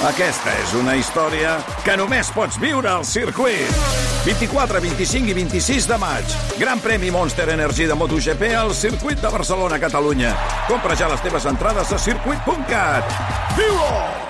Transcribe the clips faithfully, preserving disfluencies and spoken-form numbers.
Aquesta és una història que només pots viure al circuit. vint-i-quatre, vint-i-cinc i vint-i-sis de maig. Gran premi Monster Energy de MotoGP al circuit de Barcelona, Catalunya. Compra ja les teves entrades a circuit punt cat. Viu-ho!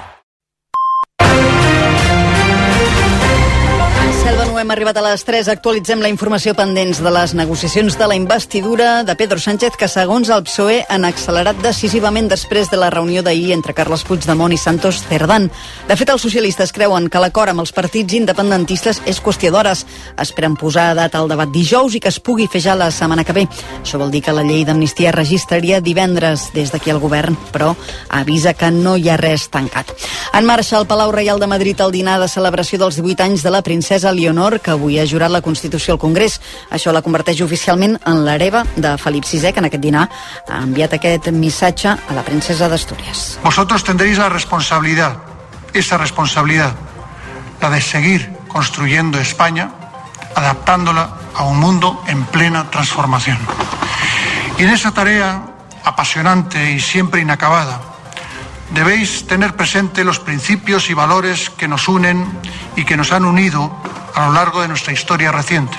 Selva, no hem arribat a les tres. Actualitzem la informació pendents de les negociacions de la investidura de Pedro Sánchez, que segons el P S O E han accelerat decisivament després de la reunió d'ahir entre Carles Puigdemont i Santos Cerdán. De fet, els socialistes creuen que l'acord amb els partits independentistes és qüestió d'hores. Esperen posar data al debat dijous i que es pugui fer ja la setmana que ve. Això vol dir que la llei d'amnistia es registraria divendres des d'aquí al govern, però avisa que no hi ha res tancat. En marxa al Palau Reial de Madrid el dinar de celebració dels divuit anys de la princesa Leonor, que avui ha jurat la Constitució al Congrés. Això la converteix oficialment en l'hereva de Felip sisè, que en aquest dinar ha enviat aquest missatge a la princesa d'Astúries. Vosotros tendréis la responsabilidad, esa responsabilidad, la de seguir construyendo España, adaptándola a un mundo en plena transformación. Y en esa tarea apasionante y siempre inacabada, debéis tener presente los principios y valores que nos unen y que nos han unido a lo largo de nuestra historia reciente.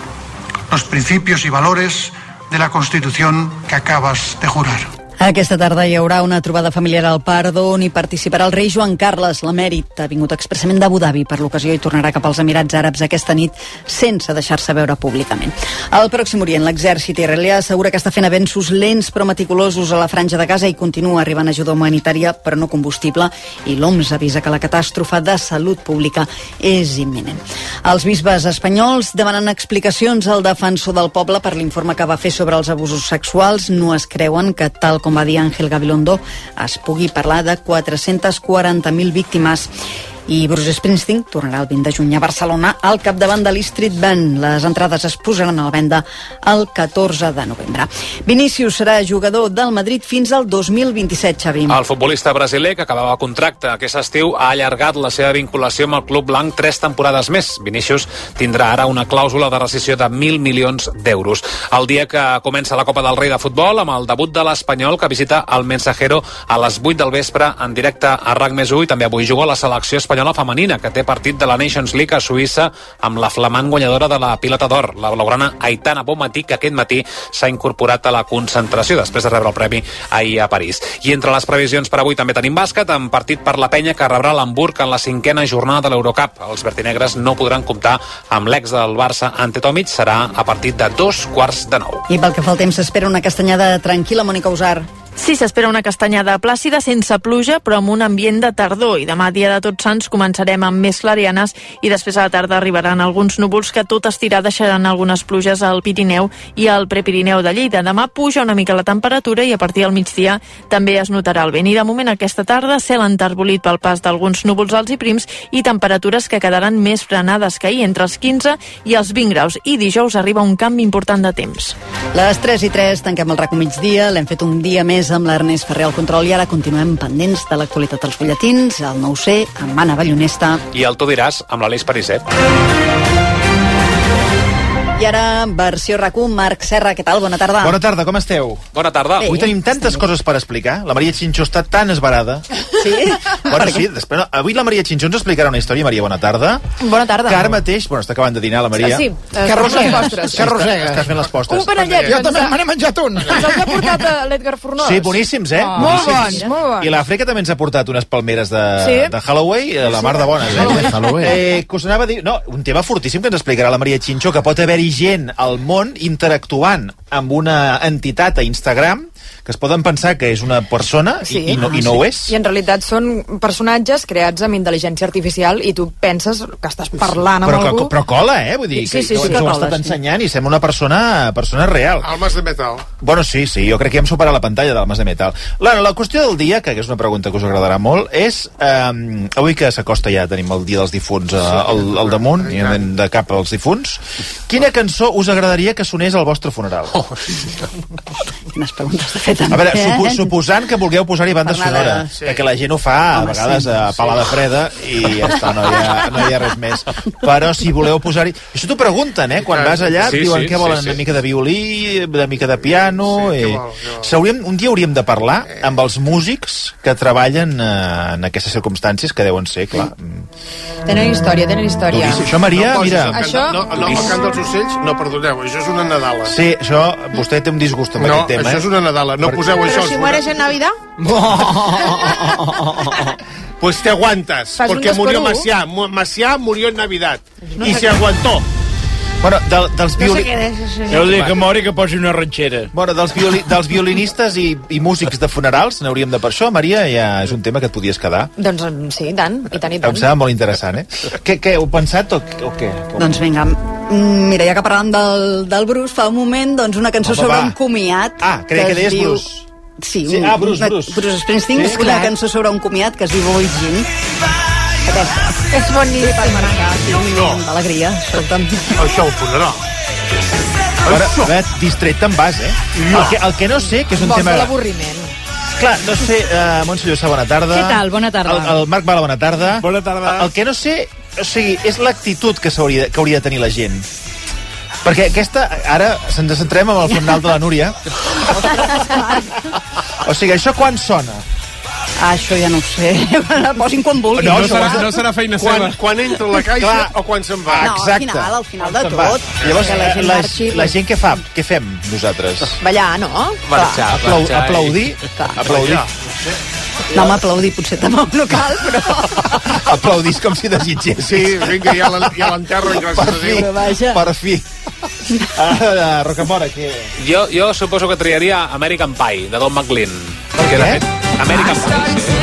Los principios y valores de la Constitución que acabas de jurar. Aquesta tarda hi haurà una trobada familiar al Pardo on hi participarà el rei Joan Carles. L'emèrit ha vingut expressament d'Abu Dhabi per l'ocasió i tornarà cap als Emirats Àrabs aquesta nit sense deixar-se veure públicament. Al Pròxim Orient, l'exèrcit israelià assegura que està fent avenços lents però meticulosos a la franja de Gaza i continua arribant ajuda humanitària però no combustible, i l'O M S avisa que la catàstrofe de salut pública és imminent. Els bisbes espanyols demanen explicacions al defensor del poble per l'informe que va fer sobre els abusos sexuals. No es creuen que, tal com va dir Ángel Gabilondo, es pugui parlar de quatre-centes quaranta mil víctimes. I Bruce Springsteen tornarà el vint de juny a Barcelona al capdavant de l'E-Street Band. Les entrades es posaran a la venda el catorze de novembre. Vinícius serà jugador del Madrid fins al dos mil vint-i-set, Xavi. El futbolista brasiler, que acabava contracte aquest estiu, ha allargat la seva vinculació amb el club blanc tres temporades més. Vinícius tindrà ara una clàusula de rescissió de mil milions d'euros. El dia que comença la Copa del Rei de futbol, amb el debut de l'Espanyol, que visita el Mensajero a les vuit del vespre en directe a RAC més u, i també avui juga la selecció espanyola femenina, que té partit de la Nations League a Suïssa amb la flamant guanyadora de la pilota d'or, la blaugrana Aitana Bonmatí, que aquest matí s'ha incorporat a la concentració després de rebre el premi ahir a París. I entre les previsions per avui també tenim bàsquet, amb partit per la Penya, que rebrà l'Hamburg en la cinquena jornada de l'Eurocup. Els vertinegres no podran comptar amb l'ex del Barça, Ante Tomic. Serà a partir de dos quarts de nou. I pel que fa al temps, s'espera una castanyada tranquil·la, Mònica Usar. Sí, s'espera una castanyada plàcida, sense pluja, però amb un ambient de tardor. I demà, dia de Tots Sants, començarem amb més clarianes i després a la tarda arribaran alguns núvols que tot estirar deixaran algunes pluges al Pirineu i al Prepirineu de Lleida. Demà puja una mica la temperatura i a partir del migdia també es notarà el vent. I de moment aquesta tarda, cel enterbolit pel pas d'alguns núvols alts i prims i temperatures que quedaran més frenades que ahir, entre els quinze i els vint graus. I dijous arriba un canvi important de temps. Les tres i tres, tanquem el RAC migdia. L'hem fet un dia més amb l'Ernest Ferrer al control i ara continuem pendents de l'actualitat dels butlletins, el nou C amb Anna Ballonesta i el Tu diràs amb l'Aleix Pariset. I ara, versió RAC u, Marc Serra, què tal? Bona tarda. Bona tarda, com esteu? Bona tarda. Avui tenim tantes coses per explicar. La Maria Xinxó està tan esbarada. Sí? Bueno, sí, després, no, avui la Maria Xinxó ens explicarà una història. Maria, bona tarda. Bona tarda. Que ara mateix, bueno, està acabant de dinar la Maria. Sí, que arrossega. Que arrossega. Estàs fent les postres. Un panellet. Jo també me n'he menjat un. Ens els ha portat l'Edgar Fornós. Sí, boníssims, eh? Oh, molt bons, molt bons. I l'Àfrica també ens ha portat unes palmeres de, sí? de Halloween, la mar de bones, eh? Halloween. Eh, que us anava a dir... No, un tema fortíssim que ens explicarà la Maria Xinxó, que pot haver-hi gent al món interactuant amb una entitat a Instagram que es poden pensar que és una persona sí. i, i, no, i no ho és. I en realitat són personatges creats amb intel·ligència artificial i tu penses que estàs parlant amb però, algú. Però cola, eh? Vull dir, sí, sí, que, sí, que, que que ho ha cola, estat sí. ensenyant i sembla una persona, persona real. Almas de metal. Bueno, sí, sí, jo crec que hem superat la pantalla d'Almas de metal. La, la qüestió del dia, que és una pregunta que us agradarà molt, és eh, avui que s'acosta ja, tenim el dia dels difunts eh, al, al damunt, i anem de cap als difunts, quina cançó us agradaria que sonés al vostre funeral? Oh, sí. Quines preguntes de fer també. A veure, supo, eh? suposant que vulgueu posar-hi banda Per sonora, sí. perquè la gent ho fa a Home, vegades sí. a pala de freda i ja està, no hi ha, no hi ha res més. Però si voleu posar-hi... Això t'ho pregunten, eh? Quan vas allà et Sí, diuen sí, que volen sí, sí. una mica de violí, una mica de piano... Sí, i... què vol, què vol. S'hauríem, un dia hauríem de parlar amb els músics que treballen eh, en aquestes circumstàncies, que deuen ser, clar... Tenen història, tenen història. Duríssim. Això, Maria, no, mira... Això... Això- No, no, el cant dels ocells, no, perdoneu, això és una Nadala. Sí, això, vostè té un disgust amb No, aquest tema, això és una Nadala, no Per- poseu això. Però si es mueres veurà. en Navidad... Pues te aguantas, Fas un porque dos por murió uno. Maciá. Mu- Maciá murió en Navidad y se aguantó. Bueno, de, dels No sé violi... què és això. El dia que mori que posi una ranxera. Bueno, dels, violi... dels violinistes i, i músics de funerals n'hauríem de per això, Maria, ja és un tema que et podies quedar. Doncs sí, i tant, i tant, i Em tant. sembla molt interessant, eh? Què, què heu pensat o, o què? Com? Doncs vinga, mm, mira, ja que parlàvem del, del Bruce fa un moment, doncs una cançó Home, sobre va. un comiat. Ah, creia que es deies diu... Bruce. Sí, Sí, un, ah, Bruce, una, Bruce. Bruce Springsteen, Sí, una clar. cançó sobre un comiat que es diu Boy Jean. Aquesta. És boníssim. Per marcar, sí, un moment d'alegria, escolta'm. Això ho posarà. A veure, a veure, distret te'n vas, eh? El que, el que no sé, que és un Vols tema... de l'avorriment. Clar, no sé, uh, Montse Llossà, bona tarda. Què tal? Bona tarda. El, el Marc Bala, bona tarda. Bona tarda. El, el que no sé, o sigui, és l'actitud que, s'hauria, que hauria de tenir la gent. Perquè aquesta, ara ens centrem amb el funeral de la Núria. O sigui, això quan sona? Ah, això ja no ho sé. Posin quan vulguin. No, No això serà, va- no serà feina seva. Quan, quan entra a la caixa Clar. o quan se'n va? No, Exacte. al final, al final de Se'n va. tot. Llavors, Que la gent la, marxi, la gent què fa? Què fem nosaltres? Ballar, no? Marxar, Aplau, marxar. aplaudir? Clar. Aplaudir. No m'aplaudir, potser també no cal, però... Aplaudís com si desitgessis. Sí, vinga, ja l'en- ja l'enterro, Per gràcies a fi, Déu. Però vaja. per fi. Ah, Rocamora, què? Jo, jo suposo que triaria American Pie, de Don McLean. Per Perquè, què? de fet, American Pie, sí.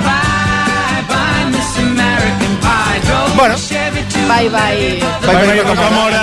Bueno, Bye, bye. vai, vai, Rocamora.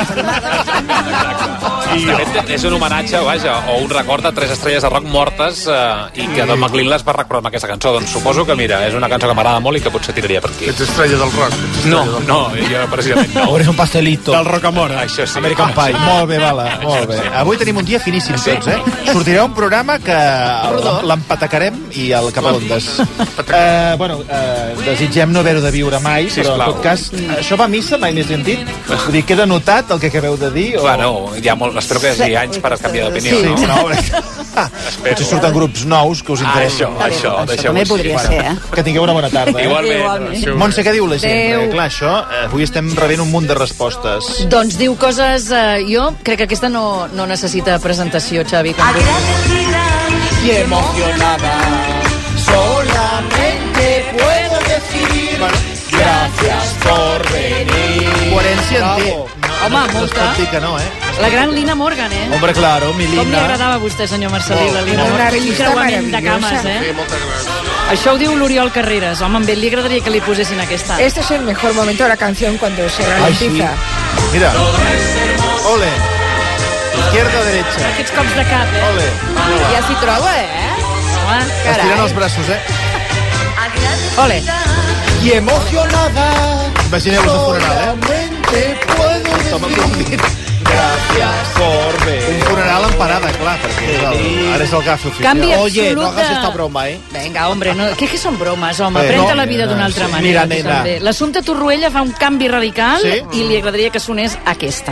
De fet, és un homenatge, vaja, o un record de tres estrelles de rock mortes eh, i que Don McLean les va recordar amb aquesta cançó. Doncs suposo que, mira, és una cançó que m'agrada molt i que potser tiraria per aquí. Ets estrella del rock. ets estrella No, del rock. no, jo precisament no. Eres un pastelito. Del Rocamora. Això sí. American Pie. Molt bé, Bala, molt bé. Avui tenim un dia finíssim tots, eh? Sortirà un programa que l'empatacarem i el cap a ondes. Uh, bueno, uh, desitgem no haver-ho de viure mai, però en Sisplau. tot cas, això va a missa, mai més ben dit? Vull dir, queda notat el que acabeu de dir? O... Bueno, hi ha molt, espero que hi hagi anys per canviar d'opinió, Sí, no? no? Ah, potser surten grups nous que us Ah, interessen. això, això, Això deixeu-ho també així. podria ser, eh? Que tingueu una bona tarda. Eh? Igualment. Igualment. Montse, què diu la gent? Adéu. Perquè, clar, això, eh, avui estem rebent un munt de respostes. Doncs diu coses... Eh, jo crec que aquesta no, no necessita presentació, Xavi. Com tu. Y emocionada, solamente puedo decir gracias por venir. Coherència en té. No, Home, no, no es molta. pot dir que no, eh? La gran Lina Morgan, eh? Hombre, claro, mi Com li Lina. agradava a vostè, senyor Marcelí, la Lina Una Morgan? revista Quin creuament de cames, maravillosa. eh? Sí, moltes gràcies. Això ho diu l'Oriol Carreras. Home, amb ell li agradaria que li posessin aquesta. Este es el mejor momento de la canción cuando se ralentiza. Mira. Ole. Izquierda, derecha. Aquests cops de cap, eh? Ole. Ja s'hi troba, eh? Home, Estirant els braços, eh? ole. Y emocionada. Imagineu-vos de funeral, eh? Tothom aplaudint. Gràcies por venir. Un funeral en parada, clar, perquè és el, ara és el gafe oficial. Canvi absolut no hagas de- esta broma, eh? Vinga, hombre, no, què, què són bromes, home? Eh, Pren-te no, la vida d'una altra sí. manera. Mira, tu nena. també. L'Assumpta Torroella fa un canvi radical Sí? i li agradaria que sonés aquesta.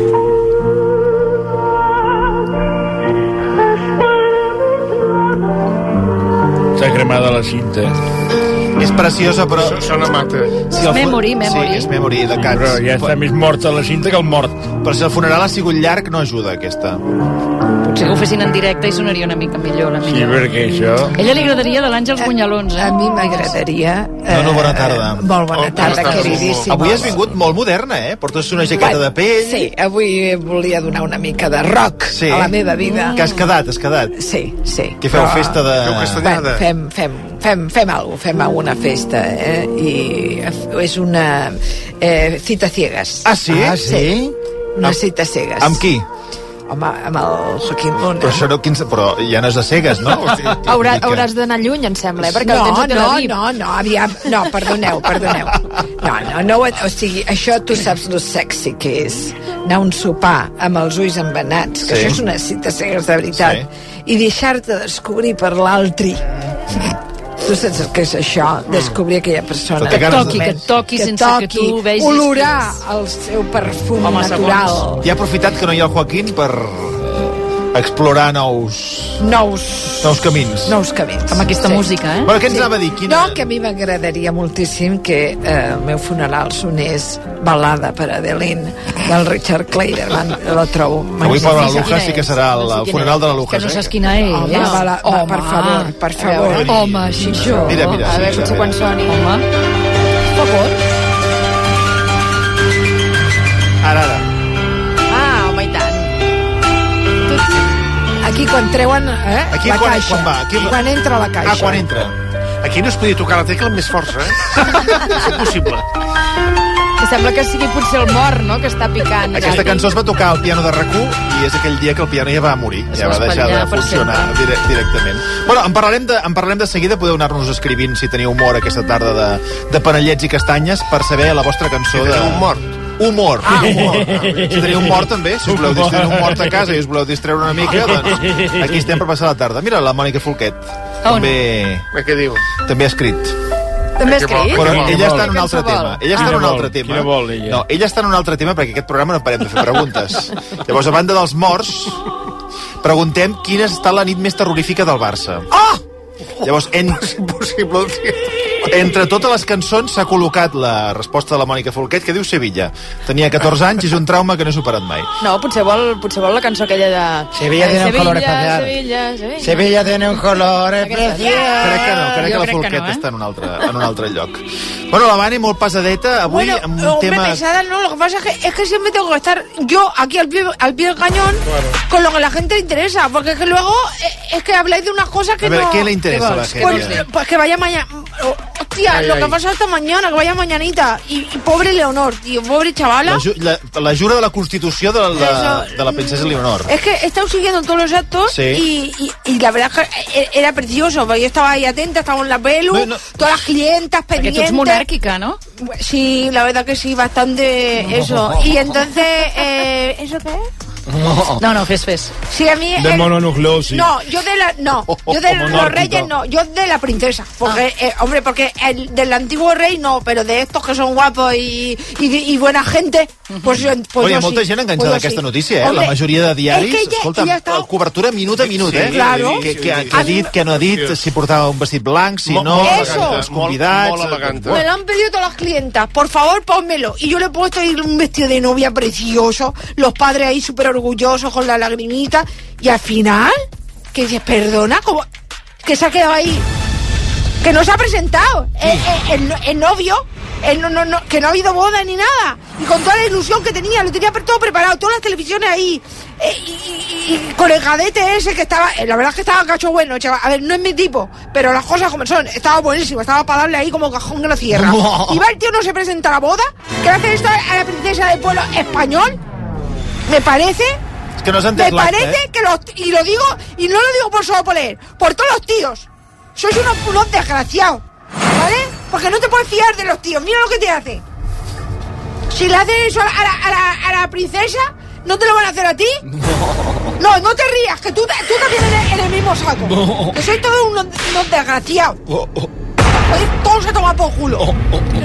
S'ha cremada la cinta. És preciosa, però... Sona mata. Si És el fu- Memory, Memory. Sí, és Memory, de Cats. Però ja està més morta la cinta que el mort. Però si el funeral ha sigut llarg, no ajuda, aquesta. Potser que ho fessin en directe i sonaria una mica millor. La Sí, millor. perquè això... A ella li agradaria de l'Àngels Bunyalons, eh? A mi m'agradaria... No, no, bona tarda. Molt bona Oh, tarda, bona tarda. queridíssima. Avui has vingut molt moderna, eh? Portes una jaqueta de pell... Sí, avui volia donar una mica de rock Sí. a la meva vida. Que has quedat, has quedat. Sí, sí. Què feu, festa de... Feu castanyada. Bueno, fem, fem, fem, fem alguna cosa, fem alguna festa, eh? I és una eh, cita ciegas. Ah, sí? Ah, sí? Una Amb- cita ciegas. Amb qui? Home, amb el Joaquín Luna. Però això no, quins... Però ja no és de cegues, no? O sigui, Haurà, que- hauràs d'anar lluny, em sembla, eh? perquè No, el tens a Tel no, Aviv. No, no, aviam, no, perdoneu, perdoneu. No, no, no, o sigui, això tu saps lo sexy que és anar a un sopar amb els ulls embenats, que Sí. això és una cita cegues de veritat. Sí. i deixar-te descobrir per l'altri. Tu saps què és això? Descobrir aquella persona. Que et toqui, que et toqui que sense toqui, que tu vegis... olorar el seu perfum Home, natural. segons. I ha aprofitat que no hi ha el Joaquín per explorar nous... Nous... Nous camins. Nous camins. Amb aquesta Sí. música, eh? Bueno, què ens anava a dir? Quina... No, que a mi m'agradaria moltíssim que eh, el meu funeral sonés Balada per Adeline del Richard Clayderman. Lo trobo Avui magnífic. per la No sé Lujas quina sí que és. serà el No sé quina funeral és. de la Que Lujas, no eh? saps quina és. Home, va la- va, per favor, per favor. A veure. Home, Xinxó. Mira, mira, A sí, veure, sí, potser a quan veure. soni. Home. Per favor. Ara, ara. Ah, home, i tant. Aquí quan treuen eh, Aquí la quan- caixa. quan va? Aquí- Quan entra la caixa. Ah, quan entra. Aquí no es podia tocar la tecla amb més força, eh? És impossible. Que sembla que sigui potser el mort, no?, que està picant. Aquesta cançó es va tocar al piano de RAC u i és aquell dia que el piano ja va morir, Es ja va va deixar de espatllar per funcionar sempre. dire directament. Bueno, en parlarem, de, en parlarem de seguida, podeu anar-nos escrivint si teniu humor aquesta tarda de, de panellets i castanyes per saber la vostra cançó Si de... teniu un mort. Humor. Ah, humor. Si teniu un mort també, si us voleu distreure un mort a casa i us voleu distreure una mica, doncs aquí estem per passar la tarda. Mira, la Mònica Folquet On? també, Què diu? també ha escrit. També has Què vol? escrit? Però vol? ella està en un Quina altre cançó vol? tema. Ella està Ah. en un Quina altre vol? tema. Quina vol, ella? No, ella està en un altre tema perquè aquest programa no parem de fer preguntes. Llavors, a banda dels morts, preguntem quina ha estat la nit més terrorífica del Barça. Oh! Llavors, en, És impossible, tio. entre totes les cançons s'ha col·locat la resposta de la Mònica Folquet, que diu Sevilla. Tenia catorze anys i és un trauma que no he superat mai. No, potser vol, potser vol la cançó aquella de... Sevilla tiene un color especial. Sevilla, Sevilla. Sevilla tiene un color especial. Crec que no, crec Jo que la crec que Folquet no, eh? està en un, altre, en un altre lloc. Bueno, la Vane, molt pesadeta, avui Bueno, amb un hombre, tema... pesada no, lo que pasa es que, es que siempre tengo que estar yo aquí al pie, al pie del cañón con lo que a la gente le interesa, porque es que luego eh, es que habláis de unas cosas que A ver, no... ¿qué le interesa a la Pues, gente? pues que vaya mañana... Hostia, Ay, lo ay. que ha pasado esta mañana, que vaya mañanita. Y, y pobre Leonor, tío, pobre chavala. La, ju la, la jura de la Constitució de la, Eso, de la princesa Leonor. Es que he estado siguiendo todos los actos Sí. y, y, y la verdad es que era precioso, porque yo estaba ahí atenta, estaba en la pelu, No, no. todas las clientas Perquè tu pendientes. ets monàrquica, no? Sí, la verdad que sí, bastante eso. Y entonces, eh, ¿eso qué es? No, no, fes, fes. Sí, a mí... De el- mononucleosis. No, yo de la... No, yo de los Monárquico. reyes no, yo de la princesa. Porque, Ah. eh, hombre, porque el del antiguo rey no, pero de estos que son guapos y, y, y buena gente, pues, yo- pues Oye, yo molta sí. gent enganxada Pues a yo aquesta sí. notícia, eh? Hombre, La majoria de diaris, és que ella- escolta, ella està- cobertura minut a minut, eh? Sí, claro. Que, que, que A ha dit, mi- que no ha dit, si portava un vestit blanc, si Molt- no, molt Eso. elegante, els convidats... Molt, molt elegante. Me lo han pedido todas las clientas. Por favor, pónmelo. Y yo le he puesto ahí un vestido de novia precioso. Los padres ahí súper orgullosos con la lagrimita. Y al final, que dices, perdona, ¿cómo? Que se ha quedado ahí. Que no se ha presentado. El, el- el- el novio. el no, no, no, que no ha habido boda ni nada. Y con toda la ilusión que tenía, lo tenía todo preparado. Todas las televisiones ahí. Eh, y, y- y con el gadete ese que estaba... eh, la verdad es que estaba cacho bueno, chaval. A ver, no es mi tipo, pero las cosas como son. Estaba buenísimo, estaba para darle ahí como cajón que no cierra. Y va el tío, no se presenta a la boda, que hace esto a la princesa del pueblo español. Me parece... És que no s'ha Me entès l'acte, parece eh? que los... Y lo digo, y no lo digo por solo por él, por todos los tíos. Sois unos, unos desgraciados, ¿vale? Porque no te puedes fiar de los tíos. Mira lo que te hace. Si le hacen eso a la, a la, a la, a la princesa, ¿no te lo van a hacer a ti? No, no te rías, que tú, tú también eres en el mismo saco. Que sois todos unos, unos desgraciados. Podéis todos a tomar por culo.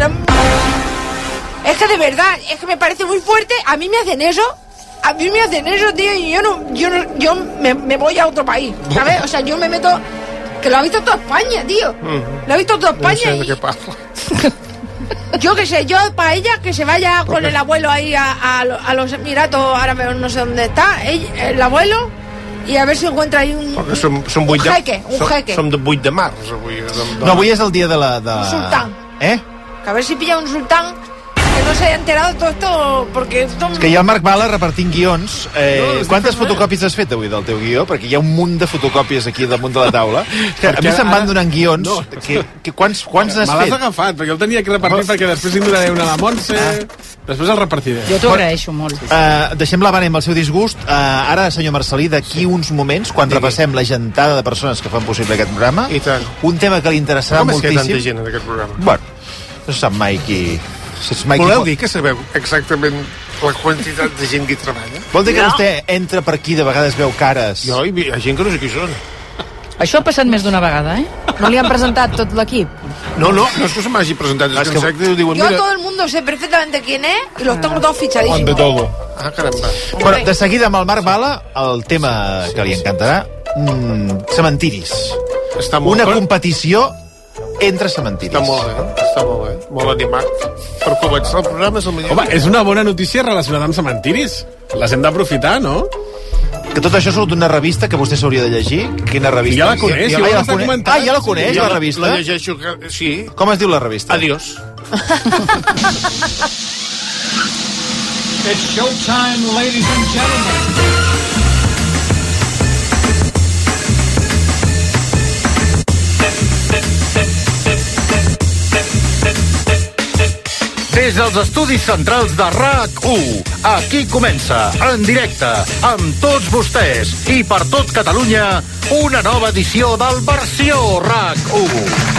Es que de verdad, es que me parece muy fuerte. A mí me hacen eso. A mí me hacen eso, tío, y yo no, yo no, yo me, me voy a otro país, ¿sabes? O sea, yo me meto, que lo ha visto toda España, tío. Lo ha visto toda No España. sé de y- què parla. yo qué sé, yo para ella que se vaya con el abuelo ahí a, a, lo- a los Emiratos, ahora me- no sé dónde está, ell- el abuelo, y a ver si encuentra ahí un, Perquè som, som un vuit de... jeque, un som, jeque. Som de vuit de març, avui. De, de... No, avui és el dia de la... De... Un sultán. Eh? que a ver si pilla un sultán que no se haya enterado de todo esto, porque esto... És que hi ha el Marc Bala repartint guions. Eh, No, estic quantes fent res. fotocòpies has fet avui del teu guió? Perquè hi ha un munt de fotocòpies aquí damunt de la taula. Que a Perquè mi se'm van ara- donant guions. No. Que, que quants, quants n'has Me l'has fet? agafat, perquè el tenia que repartir, perquè després li donaré una a la Montse, després el repartiré. Jo t'ho agraeixo molt. Uh, deixem la Vane amb el seu disgust. Uh, ara, senyor Marcelí, d'aquí uns moments, quan Digui. repassem la gentada de persones que fan possible aquest programa, I tant. un tema que li interessarà Com és que hi ha moltíssim... tanta gent en aquest programa? Bueno, no se sap mai qui... Saps mai Voleu qui... dir que sabeu exactament La quantitat de gent que hi treballa. Vol dir que No. vostè entra per aquí, de vegades veu cares? Jo, hi ha gent que no sé qui són. Això ha passat més d'una vegada, eh? No li han presentat tot l'equip? No, no, no és que se m'hagi presentat, és que, que diuen, Yo mira... todo el mundo sé perfectamente quién es y los tengo todos fichadísimos. Ante todo. Ah, caramba. Bueno, de seguida amb el Marc Bala, el tema que li encantarà, mm, cementiris. Està molt Una bé. competició entre cementiris. Està molt bé, està molt bé, molt animat. Per començar el programa és el millor. Home, és una bona notícia relacionada amb cementiris. Les hem d'aprofitar, no? Que tot això surt d'una revista que vostè s'hauria de llegir. Quina revista? Ja la coneix, ja, ja ja, l'has la coneix. comentat. Ah, ja la coneix, Ja la revista? La llegeixo, sí. Com es diu la revista? Adiós. It's showtime, ladies and gentlemen. Des dels estudis centrals de R A C u, aquí comença, en directe, amb tots vostès i per tot Catalunya, una nova edició del Versió R A C u.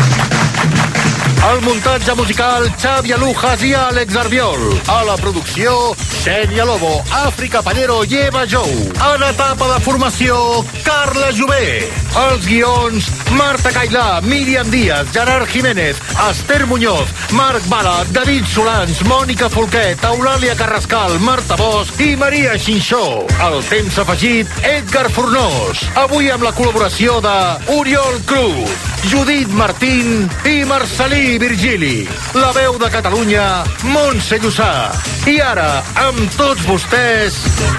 El muntatge musical, Xavi Alujas i Àlex Arbiol. A la producció, Xènia Lobo, Àfrica Pallero i Eva Jou. En etapa de formació, Carla Jové. Els guions, Marta Cailà, Míriam Díaz, Gerard Jiménez, Esther Muñoz, Marc Bala, David Solans, Mònica Folquet, Eulàlia Carrascal, Marta Bosch i Maria Xinxó. El temps afegit, Edgar Fornós. Avui amb la col·laboració de Oriol Cruz, Judit Martín i Marcelí Virgili. La veu de Catalunya, Montse Llussà. I ara, amb tots vostès,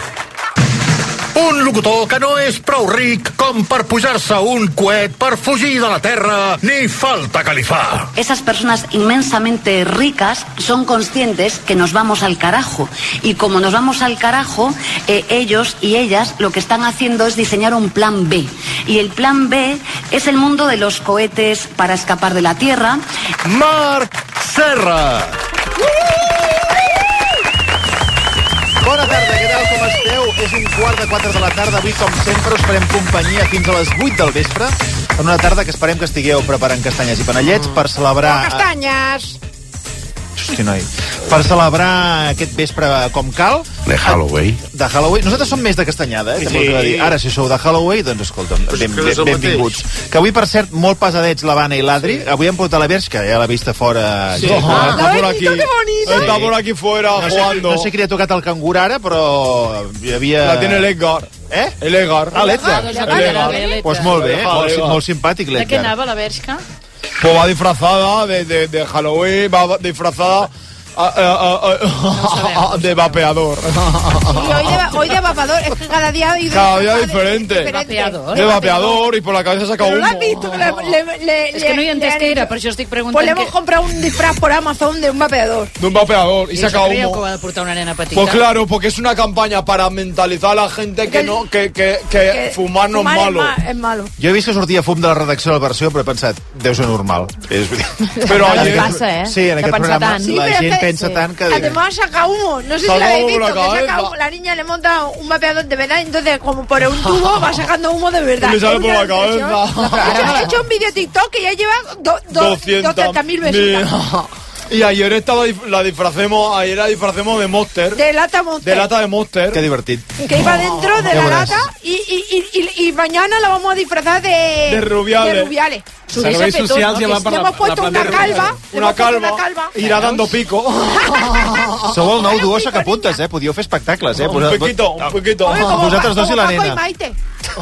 un locutor que no és prou ric com per pujar-se un coet per fugir de la Terra, ni falta que li fa. Esas personas inmensamente ricas son conscientes que nos vamos al carajo. Y como nos vamos al carajo, eh, ellos y ellas lo que están haciendo es diseñar un plan B. Y el plan B es el mundo de los cohetes para escapar de la Tierra. Marc Serra. Bona tarda, què tal, com esteu? És un quart de quatre de la tarda. Avui, com sempre, us farem companyia fins a les vuit del vespre. En una tarda que esperem que estigueu preparant castanyes i panellets per celebrar... ¡Oh, castañas! Hosti, noi. Per celebrar aquest vespre com cal. De Halloween. De Halloween. Nosaltres som més de castanyada, eh? Sí. També us ho he de dir. Ara, si sou de Halloween, doncs escolta'm, Pues ben, que és ben, el benvinguts. Que avui, per cert, molt pesadets l'Havana i l'Adri. Avui hem portat la Verge, que ja l'ha vista fora. Sí. Ja. Ah, está por aquí. ¡Qué bonito! Está por aquí fuera No sé, jugando. no sé qui li ha tocat el cangur ara, però hi havia... La tiene el Edgar. Eh? El Edgar. Ah, l'Edgar. Ah, doncs El Edgar. Edgar. Pues molt bé, Edgar, molt, Edgar. molt simpàtic De què l'Edgar. anava la Bershka? Pues va disfrazada de, de, de Halloween, va disfrazada a- a- a- a- de vapeador. Sí, hoy de, hoy de vapador, es que cada día hay Cada día diferente. Vapeador. De vapeador y por la cabeza saca Pero humo. lo has visto, que le, le, le, És que no hi he entès què era, per això estic Pues le preguntant hemos què... comprado un disfraz por Amazon de un vapeador. De un vapeador y I saca això creieu que ho humo. ha de portar una nena petita? Pues claro, porque es una campaña para mentalizar a la gente que no que, que, que, Que fumar no fumar es malo. ma- es malo. Jo he vist que sortia fum de la redacció de la versió, però he pensat, deu ser normal. És... Però A vegades ayer... passa, eh? Sí, en De aquest pensar programa tant. Sí, la pero gent es que- pensa sí. tant que... Además saca humo, no sé si Saca lo habéis humo visto, por la que saca cabeza. humo. La niña le monta un vapeador de verdad, entonces como por un tubo va sacando humo de verdad. Y le sale Es por una la cabeza. impresión. De hecho, he hecho un vídeo TikTok que ya lleva do, do, doscientas mil visitas. Y ayer estaba dif- la disfracemos, ayer la disfracemos de Monster. De lata Monster. De lata de Monster. Que divertit. Que iba dentro de Ya la verás. lata y, y, y, y, y mañana la vamos a disfrazar de... De Rubiales. De Rubiales. Serveis socials ja van per Le la, hemos puesto la una planta calva. de- le Una hemos puesto calva. Una calva. Irà dando pico. Sou el nou duo sacapuntes, eh? Podíeu fer espectacles, eh? Un poquito, un poquito. Oye, como Vosaltres Pa- dos i como la Paco nena. Maite.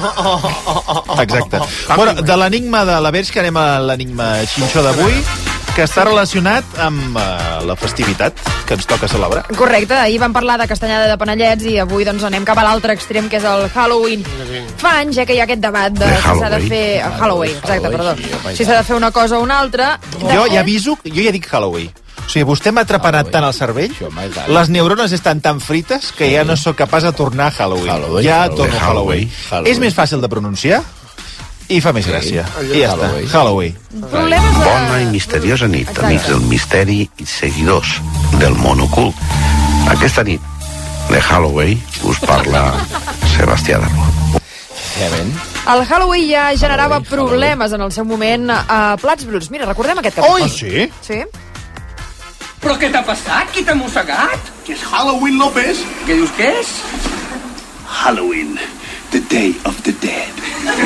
Exacte. Bueno, de l'enigma de la Verge, que anem a l'enigma xinxó d'avui, que està relacionat amb uh, la festivitat que ens toca celebrar. Correcte, ahir vam parlar de castanyada de panellets i avui doncs anem cap a l'altre extrem, que és el Halloween. Fa anys, eh, que hi ha aquest debat de, De si s'ha de Halloween. fer... Halloween, exacte, Halloween, perdó. sí, home, i Si s'ha de fer una cosa o una altra. De Jo fet, ja aviso, jo ja dic Halloween. O sigui, vostè m'ha trepanat tant el cervell, les neurones estan tan frites que ja no sóc capaç de tornar a Halloween. Halloween, Ja Halloween, torno a Halloween. Halloween. És més fàcil de pronunciar i fa més gràcia. I ja està. Halloween. problemes de... Bona i misteriosa nit, Exacte. amics del misteri i seguidors del món ocult. Aquesta nit de Halloween us parla Sebastià Darbo. El Halloween ja generava problemes en el seu moment a Plats Bruts. Mira, recordem aquest capítol. Oh, sí? Sí? Però què t'ha passat? Qui t'ha mossegat? Que és Halloween, López. Què dius que és? Halloween, the day of the dead.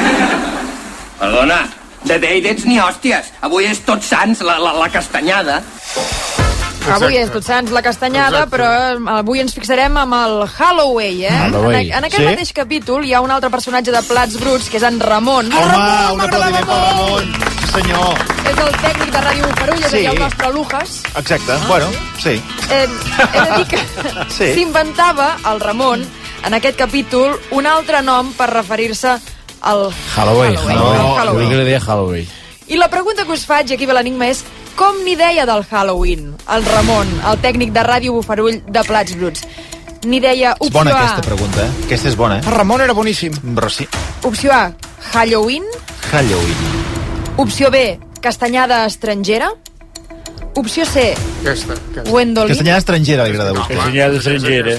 Perdona, de Day d'ets ni hòsties. Avui és Tots Sants, la, la, la castanyada. Avui és Tots Sants la castanyada, Exacte. però avui ens fixarem amb el Halloween, eh? Halloween. En, en aquest Sí? mateix capítol hi ha un altre personatge de Plats Bruts, que és en Ramon. Home, un aplaudiment pel Ramon. Sí, senyor. És el tècnic de Ràdio Bofarull, és Sí. sí. el nostre Lujas. Exacte, bueno, sí. Eh, he de dir que Sí. s'inventava, el Ramon, en aquest capítol, un altre nom per referir-se al Halloween. Halloween. No, al Halloween. jo li deia Halloween. I la pregunta que us faig, i aquí ve l'enigma, és com n'hi deia del Halloween el Ramon, el tècnic de Ràdio Bofarull de Plats Bruts? N'hi deia És opció bona A, aquesta pregunta, eh? Aquesta és bona, eh? Ramon era boníssim. Però sí. opció A, Halloween, Halloween. opció B, castanyada estrangera, opció C, Aquesta, aquesta. Gwendolyn. Castanyada estrangera li agrada a vostè. Castanyada estrangera.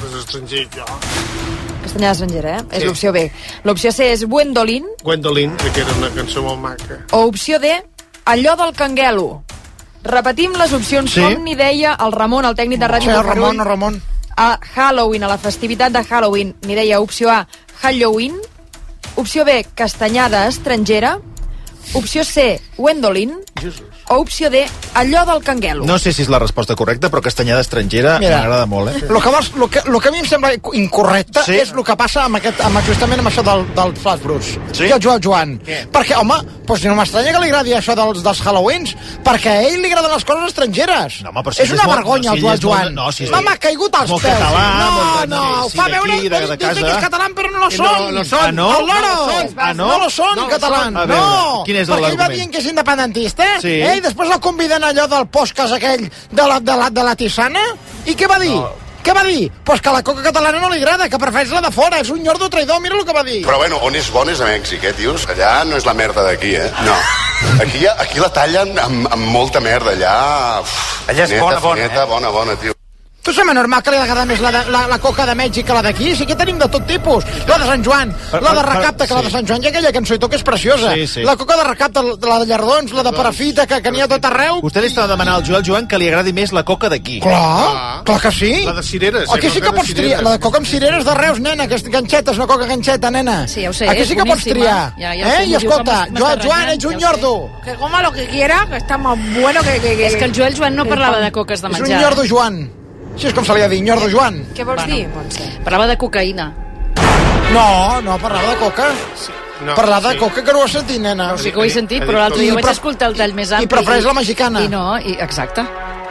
Castanyada estrangera, eh? És Sí. l'opció B. L'opció C és Gwendolyn, Gwendolyn, que era una cançó molt maca. o opció D, allò del canguelo. Repetim les opcions, Sí. com n'hi deia el Ramon, el tècnic de Ràdio Sí, el Bofarull. Ramon, el Ramon. A Halloween, a la festivitat de Halloween, n'hi deia opció A, Halloween, opció B, castanyada estrangera, opció C, Gwendolyn, o opció D, allò del canguelo. No sé si és la resposta correcta, però castanyada estrangera Mira. m'agrada molt, eh? Lo que, vols, lo, que, lo que a mi em sembla incorrecte Sí. sí. és el que passa amb, aquest, amb justament amb això del, del Plats Bruts. Sí? I el Joel Joan. Què? Perquè, home, doncs no m'estranya que li agradi això dels, dels Halloweens, perquè a ell li agraden les coses estrangeres. No, home, però si és ell una és molt- vergonya, no, el si ell Joel és molt- Joan. no, si és no molt- m'ha caigut als molt peus. català, no, molt- no, sí, fa d'aquí, veure... de- de dice casa. que és català, però no lo I són. no- no són. Ah, no? El loro. No lo són. Ah, no? No lo són, No lo catalans. són. A veure, No, quin és perquè ell va l'argument? dient que és independentista, Sí. eh? I després el conviden allò del podcast aquell de la, de la, de la tisana, i què va dir? No. Què va dir? Pues que la coca catalana no li agrada, que prefereix la de fora, és un nyordo traïdor, mira el que va dir. Però bueno, on és bon és a Mèxic, eh, tios? Allà no és la merda d'aquí, eh? No. Aquí, aquí la tallen amb, amb molta merda, allà... Uf, Allà és fineta, bona, bona, fineta, eh? bona, bona, tio. Tu sembla normal que li agrada més la, de, la, la coca de Mèxic que la d'aquí? Sí que tenim de tot tipus. La de Sant Joan, la de recapta, que la de Sant Joan, i aquella cançó i tot que és preciosa. Sí, sí. La coca de recapta, la de llardons, la de parafita, que, que n'hi ha tot arreu. Vostè li estava demanant al Joel Joan que li agradi més la coca d'aquí. Clar, clar que sí. La de cireres. Aquí sí que coca de pots triar. cireres. La de coca amb cireres de Reus, nena, que és ganxeta, és una coca ganxeta, nena. Sí, ja ho sé, Aquí és sí que pots boníssima. triar. Ja- ja ho eh? sé, I m'ho diu escolta, que m'està Joel Joan, renyant, ets un ja ho nyordo. Que coma lo que quiera, que está más bueno que... que, que És que el Joel Joan no parlava de coques de És menjar. un nyordo Joan. Així és com se li ha dit, nyordo Joan. Què vols Bueno. dir, Montse? Parlava de cocaïna. No, no, parlava de coca. No, parlava de sí. coca, que no ho has sentit, nena. No, sí que ho he sentit, ha però dit l'altre tot. dia I vaig pref- escoltar el tall més ampli. I prefereix la mexicana. I no, i, exacte.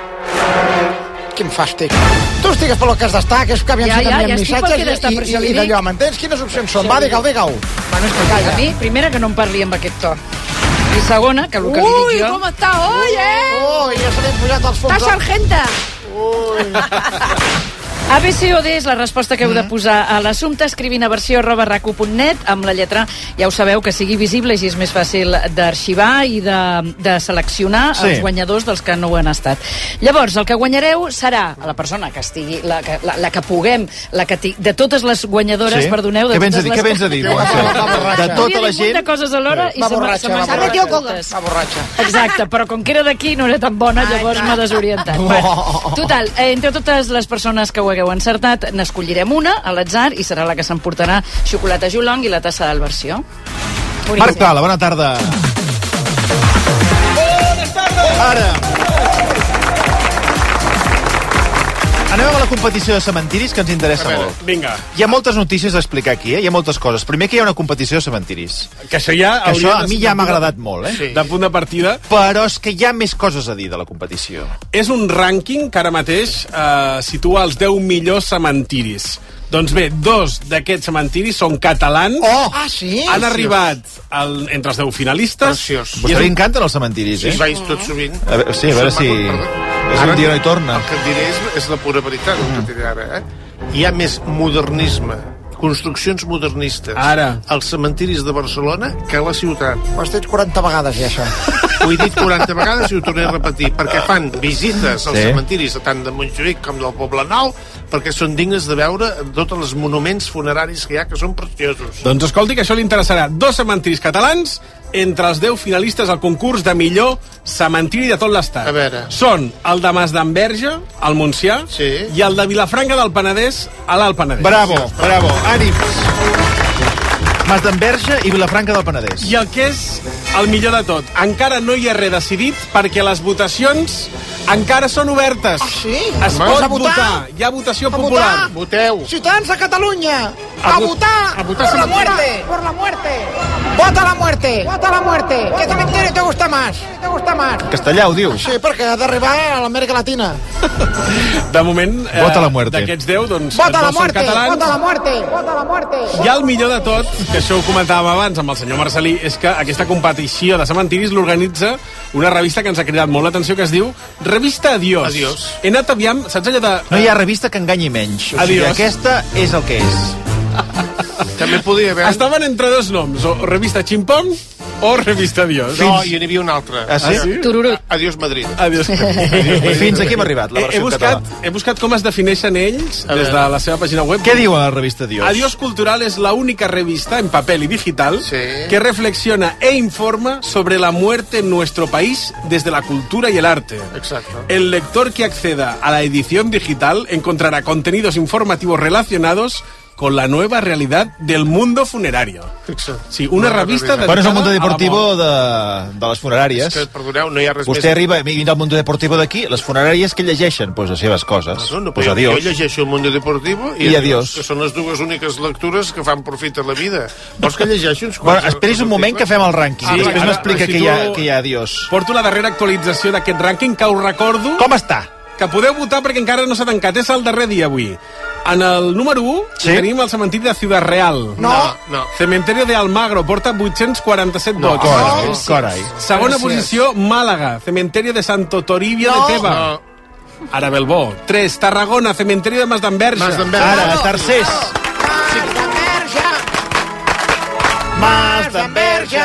Quin fàstic. Tu estigues pel que has d'estar, que és que aviam Ja, si ja, t'enviem ja estic pel que he missatges d'estar, i, per i, això li i d'allò, dic. m'entens? Quines opcions són? Això Va, li digue-ho, dic. digue-ho. Bueno, és que A calla. mi, primera, que no em parli amb aquest to. I segona, que el que li Uy, dic jo... ¿cómo está hoy, eh? Ui, ja se li han pujat els Está fons. sargenta. A B C o D és la resposta que heu de posar a l'assumpte escrivint a versió arroba racu punt net amb la lletra, ja ho sabeu, que sigui visible i és més fàcil d'arxivar i de, de seleccionar Sí. els guanyadors dels que no ho han estat. Llavors, el que guanyareu serà la persona que estigui, la que, la, la que puguem, la que ti, de totes les guanyadores, Sí? perdoneu, de Què vens a totes dir? les... Què vens a dir, Montse? De tota Podia la dir un munt gent... de coses alhora i Va se m'ha- borratxa, se m'ha va escapat borratxa. totes. Va borratxa. Exacte, però com que era d'aquí no era tan bona, llavors m'ha desorientat. Bueno, total, eh, entre totes les persones que ho hagueu encertat, n'escollirem una a l'atzar i serà la que s'emportarà xocolata Julong i la tassa del versió. Marc Tala, bona tarda. Ara. Anem amb la competició de cementiris, que ens interessa A veure, molt. vinga. Hi ha moltes notícies a explicar aquí, eh? Hi ha moltes coses. Primer que hi ha una competició de cementiris. Que això ja... Que hauria això a de mi ser ja de m'ha punt de- agradat molt, eh? Sí. De punt de partida. Però és que hi ha més coses a dir de la competició. És un rànquing que ara mateix eh, situa els deu millors cementiris. Doncs bé, dos d'aquests cementiris són catalans. Oh, ah, sí? Han arribat al, entre els deu finalistes. Preciós. A vostè li encanten els cementiris, eh? Sí, vaig tot sovint. A veure, sí, a veure si... És un dia no hi torna. El que et diré és, és la pura veritat, el que et diré ara, eh? Hi ha més modernisme, construccions modernistes Ara. als cementiris de Barcelona que a la ciutat. Ho has dit quaranta vegades, ja, això. Ho he dit quaranta vegades i ho tornaré a repetir, perquè fan visites als Sí. cementiris tant de Montjuïc com del Poblenou, perquè són dignes de veure tots els monuments funeraris que hi ha, que són preciosos. Doncs escolti, que això li interessarà. Dos cementiris catalans entre els deu finalistes al concurs de millor cementiri de tot l'estat. A veure. Són el de Mas d'Enverge, al Montsià, sí. i el de Vilafranca del Penedès, a l'Alt Penedès. Bravo, bravo, ànims. Mas d'Enverge i Vilafranca del Penedès. I el que és el millor de tot, encara no hi ha res decidit perquè les votacions encara són obertes. Ah, sí? Es Home, pot a votar. votar. Hi ha votació A popular. votar. Voteu. Ciutadans de Catalunya, A a, vo- votar, a votar por la cementiri. muerte, por la muerte. Vota la muerte, vota la muerte. ¿Qué cementerio te gusta más? ¿Te gusta más? Castellà ho dius? Sí, perquè ha d'arribar a l'Amèrica Latina. De moment, eh, Vota la muerte. d'aquests deu, doncs, Vota la dos són muerte, catalans. vota la muerte, vota la muerte. I el millor de tot, que això ho comentàvem abans amb el senyor Marcelí, és que aquesta competició de cementiris l'organitza una revista que ens ha cridat molt l'atenció, que es diu Revista Adiós. Adiós. He anat aviam, saps allò de... No hi ha revista que enganyi menys. O sigui, Adiós. aquesta és el que és. També podria haver... Estaven entre dos noms, o Revista Chimpón o Revista Adiós. No, i n'hi havia un altre. Ah, sí? Tururut. Adiós Madrid. Adiós. Fins aquí hem arribat, la He, he, versió buscat, català. he buscat com es defineixen ells A des veure. de la seva pàgina web. Què diu a la revista Dios? Adiós Cultural es la única revista en papel y digital Sí. que reflexiona e informa sobre la muerte en nuestro país desde la cultura y el arte. Exacto. El lector que acceda a la edición digital encontrará contenidos informativos relacionados con la nueva realidad del mundo funerario. Fixa't. Sí, una Nueva revista realidad. Bueno, és el dedicada mundo a la deportivo mort. de, de les funeràries. És que, perdoneu, no hi ha res Vostè més... arriba, mira el mundo deportivo d'aquí, les funeràries que llegeixen? Pues les seves coses. No, no, pues jo, adiós. jo llegeixo el Mundo Deportivo i, I Adiós. que són les dues úniques lectures que fan profit a la vida. Vols que llegeixi uns Bueno, quants esperis un moment que fem el rànquing. Sí, Sí, després ara, m'explica si que, hi ha, tu- que hi ha Adiós. Porto la darrera actualització d'aquest rànquing, que us recordo Com està? que podeu votar perquè encara no s'ha tancat. És el darrer dia avui. En el número u Sí? tenim el cementiri de Ciudad Real. No, no. Cementerio de Almagro, porta vuit-cents quaranta-set No, vots. Carai, no. carai. Segona Gràcies. posició, Màlaga, Cementerio de Santo Toribio No. de Teba. No. Ara Belbó. tres, Tarragona, Cementerio de Mas d'Enverge. Mas d'Enverge. Ara, tercers. Mas d'Enverge. Mas d'Enverge.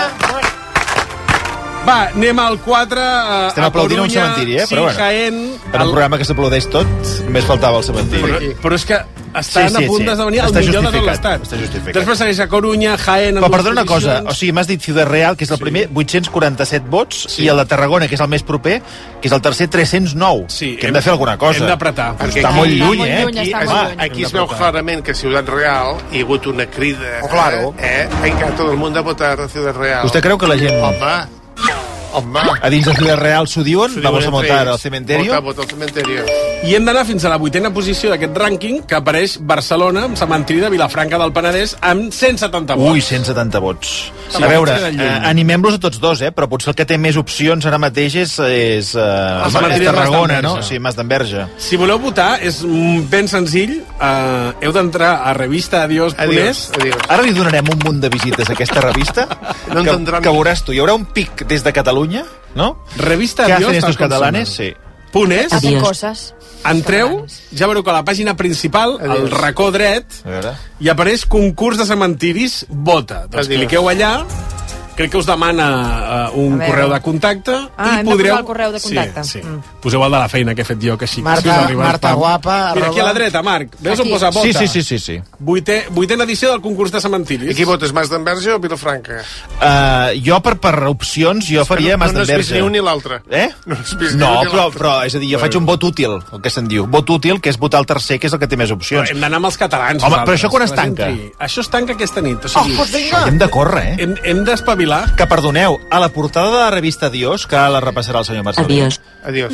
Va, anem al quatre. Uh, Estem aplaudint un cementiri, eh? Sí, Però bueno. Jaén. En un programa que s'aplaudeix tot, només faltava el cementiri. Però, però és que estan Sí, sí, a punt sí. d'esdevenir el Està millor de tot justificat, l'estat. està justificat. Després segueix a Corunya, Jaén... amb Però dues perdona una cosa, posicions. o sigui, m'has dit Ciudad Real, que és el primer, vuit-cents quaranta-set vots, Sí. i el de Tarragona, que és el més proper, que és el tercer, tres-cents nou. Sí, que hem de fer alguna cosa. Hem d'apretar. Perquè Està està aquí- molt està lluny, molt eh? lluny, Aquí, està es, molt lluny. aquí es veu clarament que a Ciutat Real hi ha hagut una crida. Oh, claro. Eh? eh? Encara tot el món a votar a Ciutat Real. Vostè creu que la gent Home, home. a dins de Ciudad Real s'ho diuen? S'ho Vamos a diuen entre votar ells. al cementerio? Vota, vota al cementerio. I hem d'anar fins a la vuitena posició d'aquest rànquing, que apareix Barcelona, amb cementiri de Vilafranca del Penedès, amb cent setanta vots. Ui, cent setanta vots. Sí, a veure, queda lluny. eh, animem-los a tots dos, eh? Però potser el que té més opcions ara mateix és, és, eh, El cementiri de Mas Tarragona, no? d'Enverge. Sí, Mas d'Enverge. Si voleu votar, és mm, ben senzill. Uh, heu d'entrar a revista adiós punt es. Adiós, adiós. Ara li donarem un munt de visites a aquesta revista, No que, entendran. que veuràs tu. Hi haurà un pic des de Catalunya, no? Revista ¿Qué adiós, hacen tal estos com catalanes? sona. Sí. Punt es. Hacen coses. Entreu, ja veureu que a la pàgina principal, al Adiós. racó dret, A veure. hi apareix concurs de cementiris, vota. Doncs Adiós. cliqueu allà, crec que us demana uh, un A veure. correu de contacte Ah, i hem de podreu... posar el correu de contacte. Sí, sí. Mm. Poseu el de la feina que he fet jo, que així. Marta- si us arriba el Marta spam. Guapa, Mira, aquí a arroba- la dreta, Marc. Veus on Aquí. posa vota? Sí, sí, sí, sí, sí. Vuitè, vuitena edició del concurs de cementiris. I qui votes, Mas d'Enverge o Vilafranca? Uh, jo, per, per opcions, jo faria no, Mas no has vist d'Enverge. ni un ni l'altre. Eh? No has vist No, ni un ni però, l'altre. però, és a dir, jo faig un vot útil, el que se'n diu. Vot útil, que és votar el tercer, que és el que té més Però opcions. hem d'anar amb els catalans. Home, nosaltres, però això quan es que la gent tanca? triï. Això es tanca aquesta nit. O Oh, sigui, doncs vinga. Hem de córrer, eh? hem, hem d'espavilar. Que perdoneu, a la portada de la revista Adiós, que ara la repassarà el senyor Marcelí. Adiós. Adiós.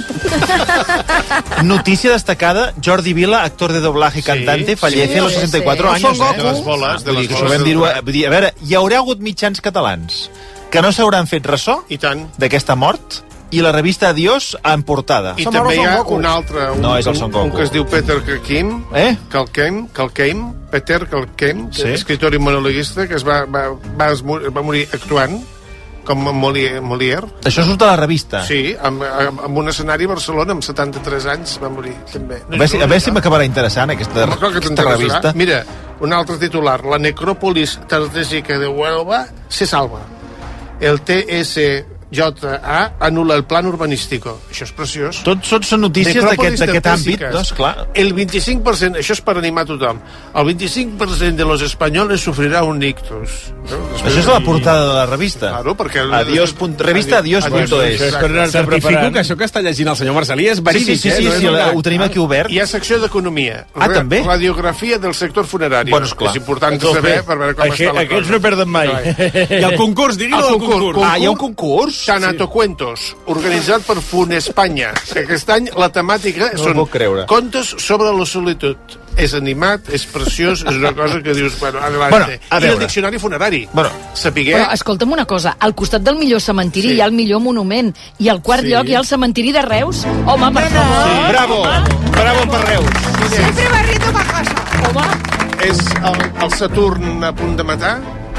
Notícia destacada, Jordi Vila, actor de doblaje y cantante, fallece sí, a los sí, sesenta y cuatro sí. años, Son eh? De les boles, de Vull dir les que això boles. vam dir-ho, eh, vull dir, a veure, hi haurà hagut mitjans catalans que no s'hauran fet ressò I tant. d'aquesta mort, i la revista Adiós en portada. I també hi ha un altre, un, No és el Son un, un Goku. que es diu Peter Kalkim, Eh? Kalkim, Kalkim, Peter Kalkim, Sí. sí. escritor i monologuista, que es va, va, va, esmu- va morir actuant, com Molière. Molière. Això surt a la revista. Sí, amb, amb, amb un escenari a Barcelona, amb setanta-tres anys, va morir, també. A veure si, a veure si m'acabarà interessant aquesta, Home, clar que aquesta t'interessarà. revista. Mira, un altre titular. La necròpolis tartésica de Huelva se salva. El T S J A anula el plan urbanístico. Això és preciós. Tots, tots són notícies d'aquest àmbit, no? Esclar. El vint-i-cinc per cent, això és per animar tothom, el vint-i-cinc per cent de los españoles sufrirà un ictus. No? Això és la portada de la revista. Claro, perquè... Adiós. Revista adiós punto es. Certifico que això que està llegint el senyor Marcelí és verídic. Sí, sí, sí, eh? sí, sí, ho tenim aquí obert. Hi ha secció d'economia. Ah, també? Radiografia del sector funerari. Bueno, esclar. És important saber per veure com està la cosa. Aquests no perden mai. I el concurs, digui-lo del concurs. Ah, hi ha un concurs? Tanatocuentos, organitzat per Funespanya. Aquest any la temàtica són contes sobre la solitud. És animat, és preciós, és una cosa que dius, bueno, adelante. Bueno, I el diccionari funerari. Bueno, sapiguer... Però escolta'm una cosa, al costat del millor cementiri sí. hi ha el millor monument, i al quart sí. lloc hi ha el cementiri de Reus. Home, per favor. Sí, bravo, bravo per Reus. Sempre barriendo pa casa. Home. És el, el Saturn a punt de matar?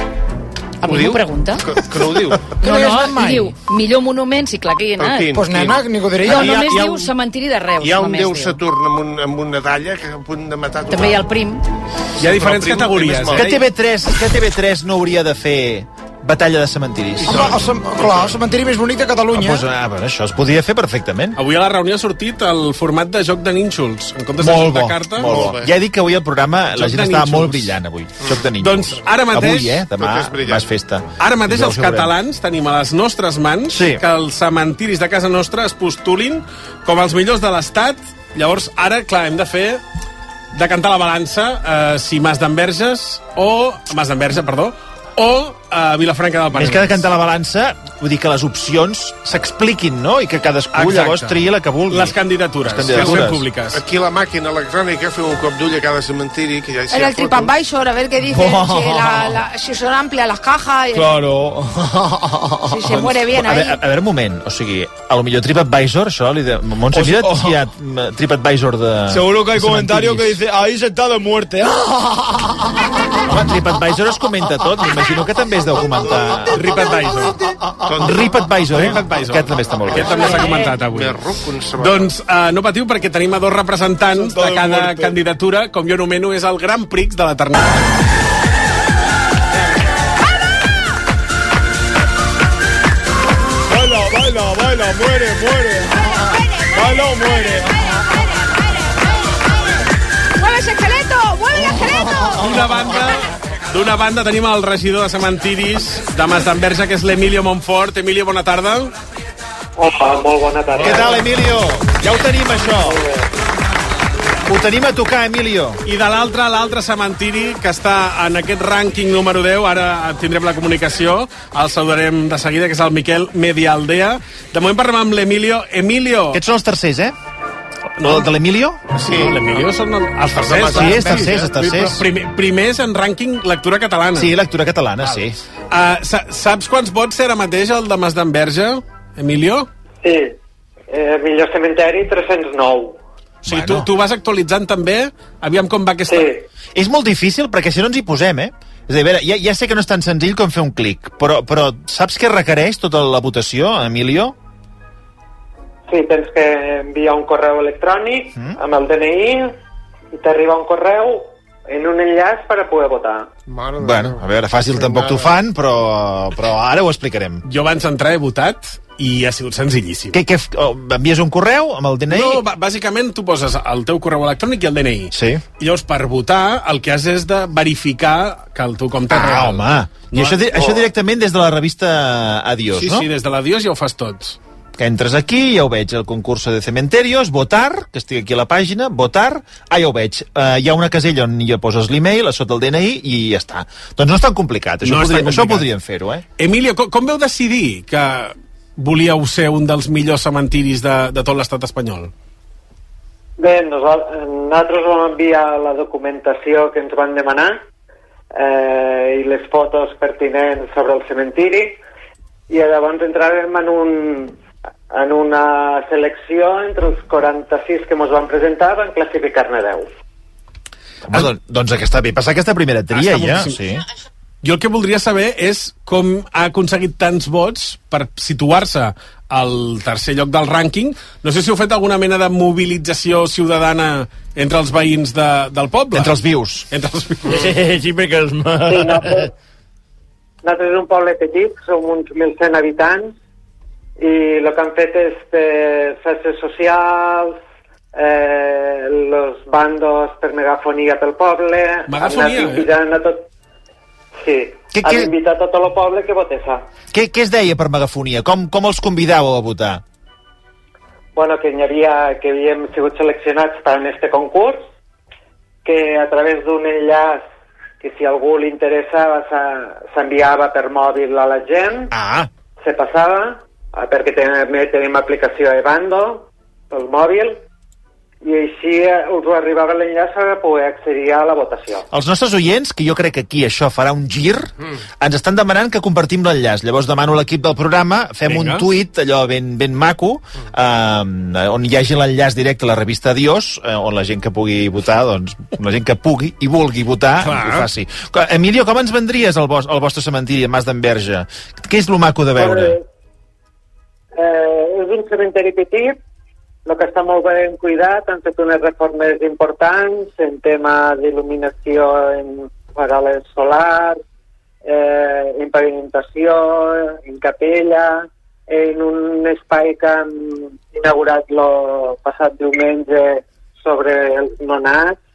A mi m'ho pregunta. Que, que no ho diu. No, no, diu millor monument, sí, clar que hi he anat. Pues nena, ni ho diré. No, només diu cementiri de Reus. Hi ha un déu Saturn amb, un, amb una dalla que a punt de matar tothom. També hi ha el prim. Hi ha diferents categories. Que T V tres, que T V tres no hauria de fer batalla de cementiris. Home, el, cem clar, el cementiri més bonic de Catalunya. Ah, pues, ah, bueno, això es podria fer perfectament. Avui a la reunió ha sortit el format de joc de nínxols. En comptes de molt joc bo, de carta... Molt bo. Ja he dit que avui el programa la gent estava molt brillant avui. Joc de nínxols. Doncs ara mateix... Avui, eh? Demà és festa. Ara mateix els catalans tenim a les nostres mans sí. que els cementiris de casa nostra es postulin com els millors de l'Estat. Llavors, ara, clar, hem de fer de cantar la balança eh, si Mas d'Enverges o... Mas d'Enverge, perdó, o a Vilafranca del Penedès. Més que de cantar la balança, vull dir que les opcions s'expliquin, no? I que cadascú Exacte. llavors tria la que vulgui. Les candidatures, les candidatures. públiques. Aquí la màquina electrònica feu un cop d'ull a cada cementiri. Que ja en el TripAdvisor, a ver qué dicen, oh. si, la, la, si son amplias las cajas. Y claro. Si se muere bien a ahí. Ver, a veure, un moment, o sigui, a lo millor TripAdvisor, això, li de... Montse, oh, mira't oh. si hi ha TripAdvisor de... Seguro que hay comentario que dice, ahí sentado en muerte. Home, TripAdvisor es comenta tot, m'imagino que també es deu comentar. RipAdvisor. RipAdvisor, eh? RipAdvisor. Aquest també està molt bé. Aquest també s'ha comentat avui. Doncs uh, no patiu perquè tenim a dos representants de cada candidatura, com jo nomeno, és el Gran Prix de l'Eternitat. Baila, baila, baila, muere, muere. Baila o muere. ¡Mueve ese esqueleto! ¡Mueve el esqueleto! Una banda... D'una banda tenim el regidor de cementiris de Mas d'Enverge, que és l'Emilio Montfort. Emilio, bona tarda. Hola, molt bona tarda. Què tal, Emilio? Ja ho tenim, això. Ho tenim a tocar, Emilio. I de l'altre, l'altre cementiri, que està en aquest rànquing número deu, ara tindrem la comunicació, el saludarem de seguida, que és el Miquel Medialdea. De moment parlem amb l'Emilio. Emilio... Aquests són els tercers, eh? No, de l'Emilio? Sí, no, l'Emilio són els tercers. Sí, és tercers, és tercers. Primer, primers en rànquing lectura catalana. Sí, lectura catalana, sí. Uh, saps quants vots té ara mateix el de Mas d'Enverge, Emilio? Sí, eh, millor cementeri tres-cents nou. O sigui, bueno. tu, tu vas actualitzant també? Aviam com va aquesta... Sí. És molt difícil, perquè si no ens hi posem, eh? És a dir, a veure, ja, ja sé que no és tan senzill com fer un clic, però, però saps què requereix tota la votació, Emilio? Sí, tens que enviar un correu electrònic mm. amb el D N I i t'arriba un correu en un enllaç per a poder votar. Mare bueno, a veure, fàcil tampoc t'ho fan, però, però ara ho explicarem. Jo abans d'entrar he votat i ha sigut senzillíssim. Què, què, oh, envies un correu amb el D N I? No, bàsicament tu poses el teu correu electrònic i el D N I. Sí. I llavors per votar el que has és de verificar que el teu compte és real. Ah, home. I no, això, oh. això directament des de la revista Adiós, sí, no? Sí, sí, des de l'Adiós ja ho fas tots. Que entres aquí, ja ho veig, el concurs de cementerios, votar, que estic aquí a la pàgina, votar, ah, ja ho veig, uh, hi ha una casella on ja poses l'email, a sota el D N I, i ja està. Doncs no és tan complicat, això, no podríem, això podríem fer-ho, eh? Emilio, com, com veu decidir que volíeu ser un dels millors cementiris de, de tot l'estat espanyol? Bé, nosaltres vam enviar la documentació que ens van demanar eh, i les fotos pertinents sobre el cementiri, i llavors entràvem en, un, en una selecció entre els quaranta-sis que ens van presentar, van classificar-ne deu. Home, doncs, doncs aquesta, bé, passar aquesta primera tria ja, sí. Jo el que voldria saber és com ha aconseguit tants vots per situar-se al tercer lloc del rànquing. No sé si heu fet alguna mena de mobilització ciutadana entre els veïns de, del poble. Entre els vius. Entre els vius. Sí, perquè els... Sí, nosaltres, nosaltres és un poble petit, som uns mil cent habitants, i el que han fet és per xarxes socials, eh, los bandos per megafonia pel poble... Megafonia, eh? A tot... Sí, que, han que... invitat a tot el poble que votessa. Què, què es deia per megafonia? Com, com els convidàveu a votar? Bueno, que hi havia, que havíem sigut seleccionats per en este concurs, que a través d'un enllaç que si algú li interessava s'enviava per mòbil a la gent, ah. se passava, perquè també tenim aplicació de Bando pel mòbil, i així us arribava l'enllaç per poder accedir a la votació. Els nostres oients, que jo crec que aquí això farà un gir, mm. ens estan demanant que compartim l'enllaç. Llavors demano a l'equip del programa, fem Vinga. un tuit, allò ben, ben maco, mm. eh, on hi hagi l'enllaç directe a la revista Dios, eh, on la gent que pugui votar, doncs, la gent que pugui i vulgui votar, Clar. ho faci. Emilio, com ens vendries el, vos, el vostre cementiri a Mas d'Enverge? Què és lo maco de veure? Eh, és un cementeri petit, el que està molt ben cuidat, han fet unes reformes importants en tema d'il·luminació en faroles solars, eh, en pavimentació, en capella, en un espai que han inaugurat el passat diumenge sobre els nonats,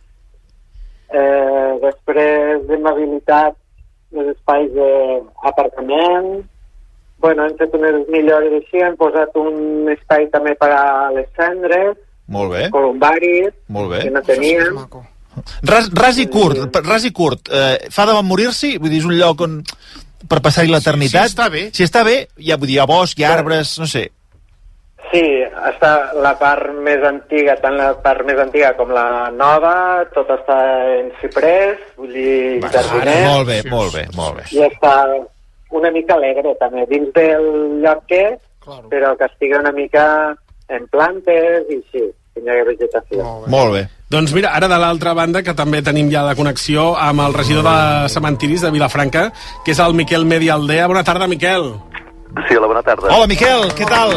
eh, després de mobilitat, els espais d'aparcament. Bueno, han fet unes millores així, han posat un espai també per a les cendres, molt bé. columbaris, molt bé. que no tenien. Ras, ras i curt, ras i curt. Eh, fa de bon morir-s'hi? Vull dir, és un lloc on per passar-hi l'eternitat? Si, si està bé. Si està bé, ja, vull dir, hi ha bosc, hi ha arbres, no sé. Sí, està la part més antiga, tant la part més antiga com la nova, tot està en ciprés, vull dir, jardinet. Molt bé, molt bé, molt bé. I està una mica alegre també, dins del lloc que és, claro. però que estigui una mica en plantes i sí, que hi ha vegetació. Molt bé. Molt bé. Doncs mira, ara de l'altra banda, que també tenim ja la connexió amb el regidor de cementiris de Vilafranca, que és el Miquel Medialdea. Bona tarda, Miquel. Sí, hola, bona tarda. Hola, Miquel, què tal?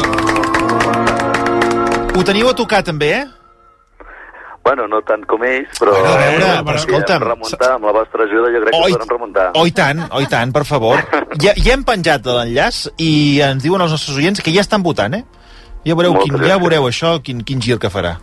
Ho teniu a tocar també, eh? Bueno, no tant com ells, però... Bueno, a veure, però escolta'm... Remuntar, amb la vostra ajuda jo crec que podran remuntar. Oh, i tant, oh, i tant, per favor. Ja, ja hem penjat l'enllaç i ens diuen els nostres oients que ja estan votant, eh? Ja veureu, quin, ja veureu això, quin, quin gir que farà.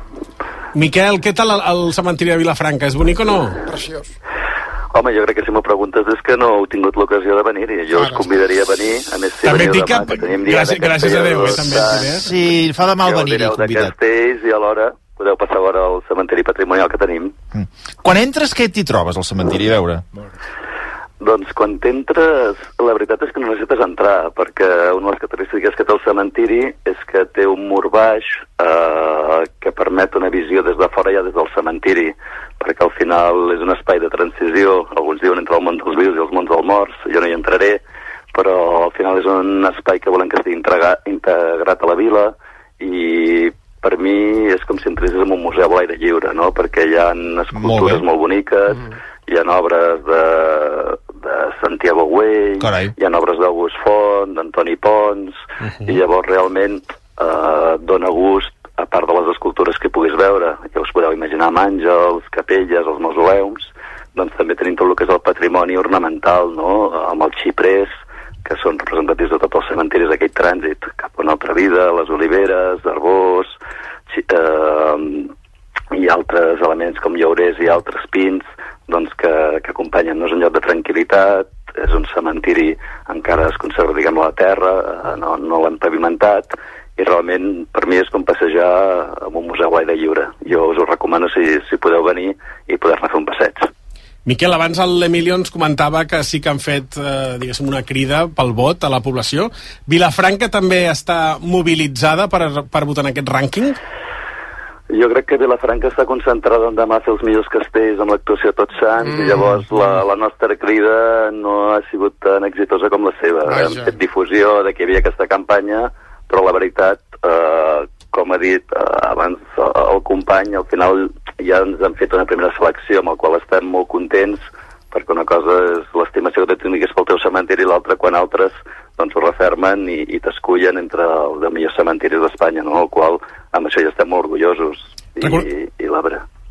Miquel, què tal el, el cementiri de Vilafranca? És bonic o no? Preciós. Home, jo crec que si m'ho preguntes és que no heu tingut l'ocasió de venir i jo us convidaria a venir, a més si també veniu que, demà, que tenim dia gràcies, de gràcies a Déu, eh, també. Eh? Sí, fa de mal venir-hi, convidat. Ja de Castells i alhora podeu passar a veure el cementiri patrimonial que tenim. Mm. Quan entres, què t'hi trobes, al cementiri, a veure? Doncs quan t'entres, la veritat és que no necessites entrar, perquè una de les característiques que té el cementiri és que té un mur baix eh, que permet una visió des de fora ja des del cementiri, perquè al final és un espai de transició, alguns diuen entre el món dels vius i els mons dels morts, jo no hi entraré, però al final és un espai que volem que estigui integrat, integrat a la vila i per mi és com si entressis en un museu a l'aire lliure, no? Perquè hi ha escultures molt, molt boniques, mm. hi ha obres de, de Santiago Güell, Carai. hi ha obres d'August Font, d'Antoni Pons, uh -huh. i llavors realment eh, dona gust, a part de les escultures que puguis veure, ja us podeu imaginar amb àngels, capelles, els mausoleums, doncs també tenim tot el que és el patrimoni ornamental, no? Amb els xiprers, que són representatius de tots els cementiris d'aquell trànsit cap a una altra vida, les oliveres, arbors, eh, i altres elements com llaurers i altres pins, doncs que, que acompanyen. No és un lloc de tranquil·litat, és un cementiri encara es conserva, diguem, a la terra, eh, no, no l'hem pavimentat, i realment per mi és com passejar en un museu a l'aire lliure. Jo us ho recomano si, si podeu venir i poder-ne fer un passeig. Miquel, abans l'Emilio ens comentava que sí que han fet, eh, diguéssim, una crida pel vot a la població. Vilafranca també està mobilitzada per, per votar en aquest rànquing? Jo crec que Vilafranca està concentrada en demà fer els millors castells amb l'actuació Tots Sants, mm. i llavors la, la nostra crida no ha sigut tan exitosa com la seva. Vaja. Hem fet difusió de que hi havia aquesta campanya, però la veritat, eh, com ha dit eh, abans el company, al final ja ens han fet una primera selecció amb la qual estem molt contents, perquè una cosa és l'estimació que tu tinguis pel teu cementiri i l'altra quan altres doncs ho refermen i, i t'escullen entre els millors cementiris d'Espanya, no? El qual amb això ja estem molt orgullosos i, Recor i, i l'arbre.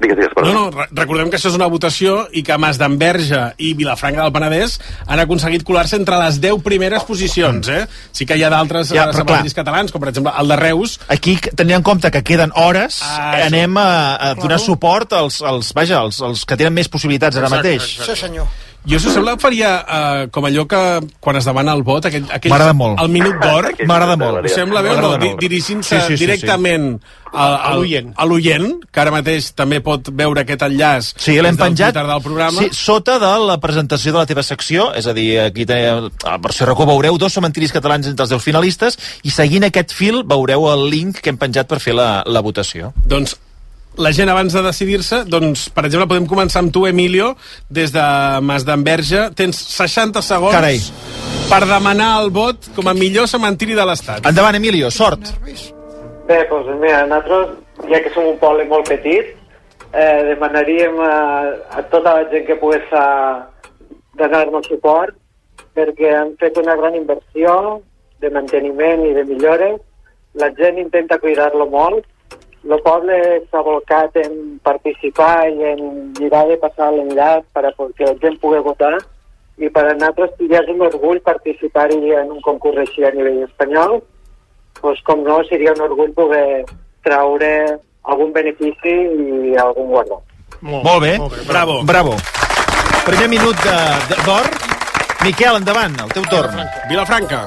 Digues, digues, no, no, re recordem que això és una votació i que Mas d'Enverge i Vilafranca del Penedès han aconseguit colar-se entre les deu primeres posicions, eh? Sí que hi ha d'altres ja, cementeris catalans, com per exemple el de Reus. Aquí, tenint en compte que queden hores, ah, anem a, a donar claro. suport als, als, vaja, als, als que tenen més possibilitats ara exacte, mateix. Exacte. Sí, senyor. Jo, si us sembla, faria uh, com allò que quan es demana el vot, aquell, aquell, m'agrada molt. el minut d'or. M'agrada molt. Us sembla bé, no? Di dirigint-se sí, sí, sí, directament sí. a l'oient, que ara mateix també pot veure aquest enllaç sí, l'hem penjat del programa. Sí, sota de la presentació de la teva secció, és a dir, aquí a la versió racó veureu dos cementiris catalans entre els deu finalistes i seguint aquest fil veureu el link que hem penjat per fer la, la votació. Doncs la gent abans de decidir-se, doncs, per exemple, podem començar amb tu, Emilio, des de Mas d'Enverge. Tens seixanta segons Carai. per demanar el vot com a millor cementiri de l'Estat. Endavant, Emilio, sort. Bé, doncs mira, nosaltres, ja que som un poble molt petit, eh, demanaríem a, a tota la gent que pogués donar-nos suport, perquè han fet una gran inversió de manteniment i de millores. La gent intenta cuidar-lo molt. El poble s'ha volcat en participar i en mirar de passar l'enllaç perquè la gent pugui votar, i per a nosaltres ja és un orgull participar-hi en un concurs així a nivell espanyol. Pues, com no, seria un orgull poder traure algun benefici i algun guardó. Molt, molt bé, molt bé. Bravo. Bravo. Primer minut d'or. Miquel, endavant, el teu torn. Vilafranca.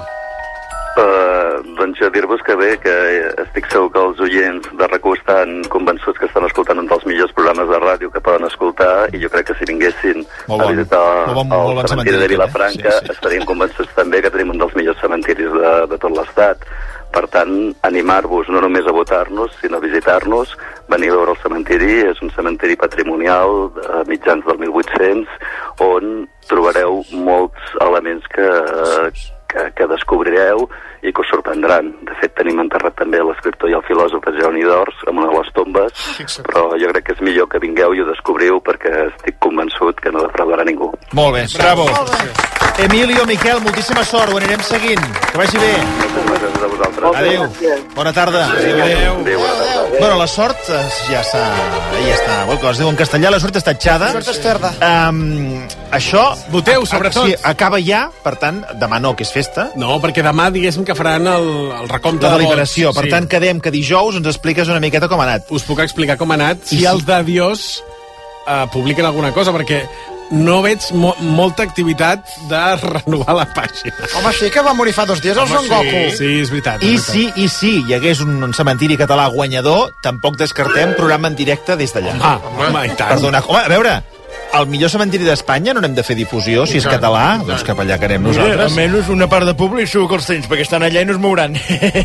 Uh, doncs jo dir-vos que bé, que estic segur que els oients de RAC1 estan convençuts que estan escoltant un dels millors programes de ràdio que poden escoltar, i jo crec que si vinguessin bon. a visitar el, bon, bon, el cementiri de Vilafranca sí, sí. estaríem convençuts també que tenim un dels millors cementiris de, de tot l'Estat. Per tant, animar-vos no només a votar-nos, sinó a visitar-nos, venir a veure el cementiri. És un cementiri patrimonial de mitjans del mil vuit-cents, on trobareu molts elements que, que, que descobrireu i que us sorprendran. De fet, tenim enterrat també l'escriptor i el filòsof Jeroni d'Ors en una de les tombes, però jo crec que és millor que vingueu i ho descobriu, perquè estic convençut que no defraudarà ningú. Molt bé, bravo. Molt bé. Emilio, Miquel, moltíssima sort, ho anirem seguint. Que vagi bé. Moltes gràcies a vosaltres. Adéu. Bona tarda. Adéu. Adéu. Adéu. Adéu. Bueno, la sort ja està... Ja està. Bueno, que es diu en castellà, la sort està atxada. La sort esterda. Um, això... Voteu, sobretot. Sí, acaba ja, per tant, demà no, que és festa. No, perquè demà, diguéssim que faran el, el recompte la de deliberació. vots. Per sí. tant, quedem que dijous ens expliques una miqueta com ha anat. Us puc explicar com ha anat si I els de Dios uh, publiquen alguna cosa, perquè no veig mo molta activitat de renovar la pàgina. Home, sí que va morir fa dos dies el Son Goku. Sí, sí, és veritat. I és veritat. si, i si hi hagués un, un cementiri català guanyador, tampoc descartem programa en directe des d'allà. Ah, home, i tant. Perdona, home, a veure, el millor cementiri d'Espanya no n'hem de fer difusió, si és català, doncs cap allà que anem nosaltres. Almenys una part de públic segur que els tens, perquè estan allà i no es mouran.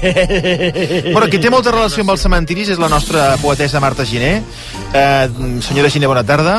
Però qui té molta relació amb els cementiris és la nostra poetessa Marta Giner. Eh, senyora Giner, bona tarda.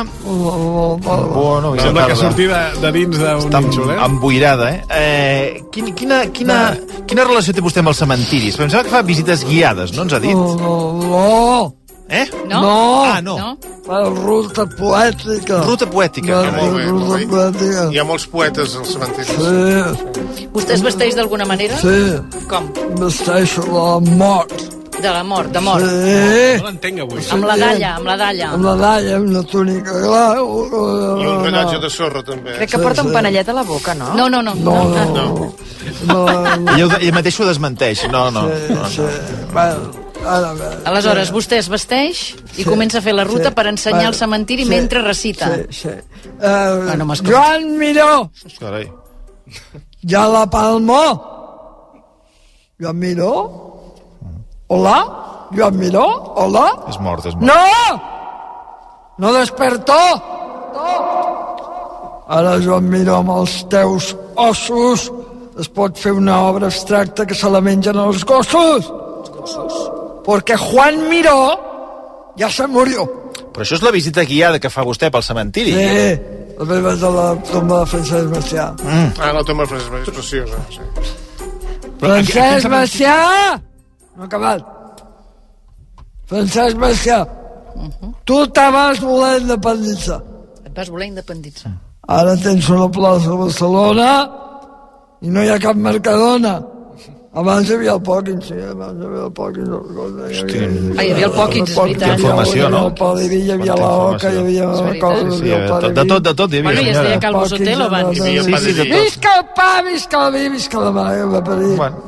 Bueno, sembla que surti de, de dins d'un nínxol, eh? Emboirada, eh? eh quina, quina, quina, quina relació té vostè amb els cementiris? Em sembla que fa visites guiades, no ens ha dit? No, Eh? No? no. Ah, no. no. La ruta poètica. Ruta poètica. La, Molt bé, ruta molt bé. poètica. Hi ha molts poetes als cementiris. Sí. Vostè es vesteix d'alguna manera? Sí. Com? Vesteixo la mort. De la mort, de mort. Sí. No l'entenc avui. Amb la dalla, amb la dalla. Amb la dalla, amb la túnica. Clar, I un rellotge de sorra, també. Crec que porta un panellet a la boca, no? No, no, no. No, no. no. no, no. Ell, ell mateix ho desmenteix. No, no. Sí, no, no. sí. Bueno, ara, ara, Aleshores, vostè es vesteix i Sí, comença a fer la ruta sí. per ensenyar Bueno, el cementiri sí, mentre recita. Sí, sí. Uh, Bueno, m'escolta. Joan Miró, Carai. ja la Palmó. Joan Miró? Hola? Joan Miró? Hola? És mort, és mort. No! No despertó! Ara, Joan Miró, amb els teus ossos es pot fer una obra abstracta que se la mengen els gossos. Perquè Juan Miró ja se murió. Però això és la visita guiada que fa vostè pel cementiri. Sí, la meva de la tomba de Francesc Macià. Mm. Ah, la tomba de Francesc Macià és preciosa. Sí. Francesc Macià! No ha acabat. Francesc Macià, tu te vas voler independitzar. Et vas voler independitzar. Ara tens una plaça a Barcelona i no hi ha cap Mercadona. Abans hi havia el Pòquins, sí, abans hi havia el Pòquins. Hosti. Ah, hi havia el Pòquins, és veritat. Quina informació, no? Hi havia el Poliví, hi havia la Oca, hi havia coses... Sí, de tot, de tot hi havia. Bueno, i es deia Calvo Sotelo abans. Sí, sí, de tot. Visca el pa, visca el vi, visca la mare, va per dir. Bueno.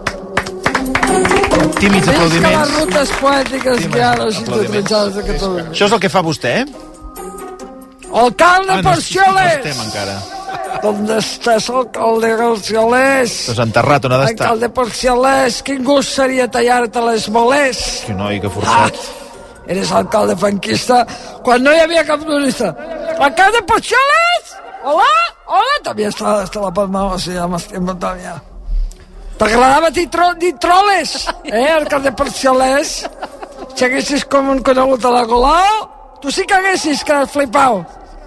Tímids aplaudiments. Visca les rutes poètiques que hi ha a les ciutats de Catalunya. Això és el que fa vostè, eh? Alcalde Ah, no, Porcioles! no estem encara. ¿Dónde estás, alcalde Porcioles? Doncs enterrat, on ha d'estar? Alcalde Porcioles, quin gust seria tallar-te les molers. Que noi, que forçat. Ah, eres alcalde franquista quan no hi havia cap turista. Alcalde Porcioles! Hola, hola, també està, està la Palma, o sigui, amb el temps també. T'agradava dir, tro dir troles, eh, alcalde Porcioles? Si haguessis com un conegut a la Colau, tu sí que haguessis quedat flipau.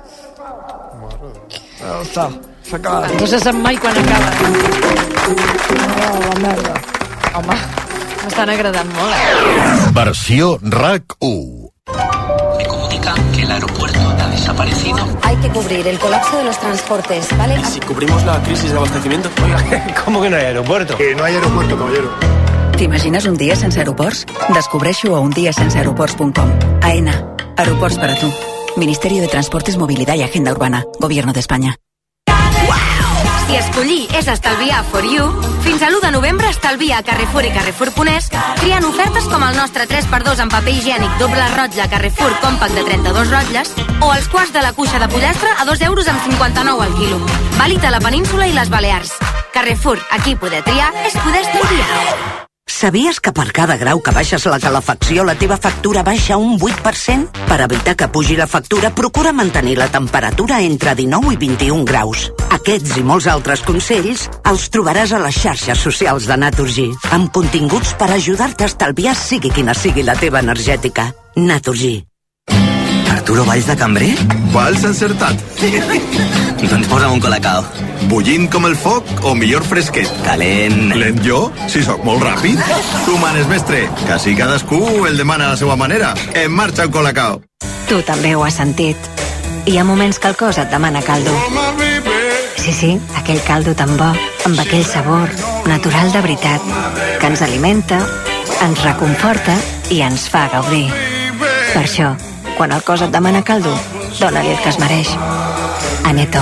Ja està, s'ha acabat. No se sap mai quan acaba. Ah, la merda. Home, m'estan agradant molt, eh? Versió R A C u. Me comunican que el aeropuerto ha desaparecido. Hay que cubrir el colapso de los transportes, ¿vale? Si cubrimos la crisis de abastecimiento. Oiga, ¿cómo que no hay aeropuerto? Que no hay aeropuerto, caballero. T'imagines un dia sense aeroports? Descobreixo a un dia sense aeroports punt com. AENA. Aeroports para tu. Ministerio de Transportes, Movilidad y Agenda Urbana. Gobierno de España. Si escollir és estalviar for you, fins a l'u de novembre estalvia a Carrefour i Carrefour punt es triant ofertes com el nostre tres per dos en paper higiènic doble rotlle Carrefour Compact de trenta-dos rotlles o els quarts de la cuixa de pollastre a dos euros amb cinquanta-nou al quilo. Vàlid a la península i les Balears. Carrefour, aquí poder triar és poder estalviar. Sabies que per cada grau que baixes la calefacció la teva factura baixa un vuit per cent? Per evitar que pugi la factura, procura mantenir la temperatura entre dinou i vint-i-un graus. Aquests i molts altres consells els trobaràs a les xarxes socials de Naturgy, amb continguts per ajudar-te a estalviar sigui quina sigui la teva energètica. Naturgy. Arturo Valls de Cambrer? Valls encertat. Doncs posa'm un colacao. Bullint com el foc o millor fresquet? Calent. Lent jo? Si sóc molt ràpid. Tu manes, mestre, que així cadascú el demana a la seva manera. En marxa un colacao. Tu també ho has sentit. Hi ha moments que el cos et demana caldo. Sí, sí, aquell caldo tan bo, amb aquell sabor, natural de veritat, que ens alimenta, ens reconforta i ens fa gaudir. Per això, quan el cos et demana caldo, dóna-li el que es mereix. Aneto.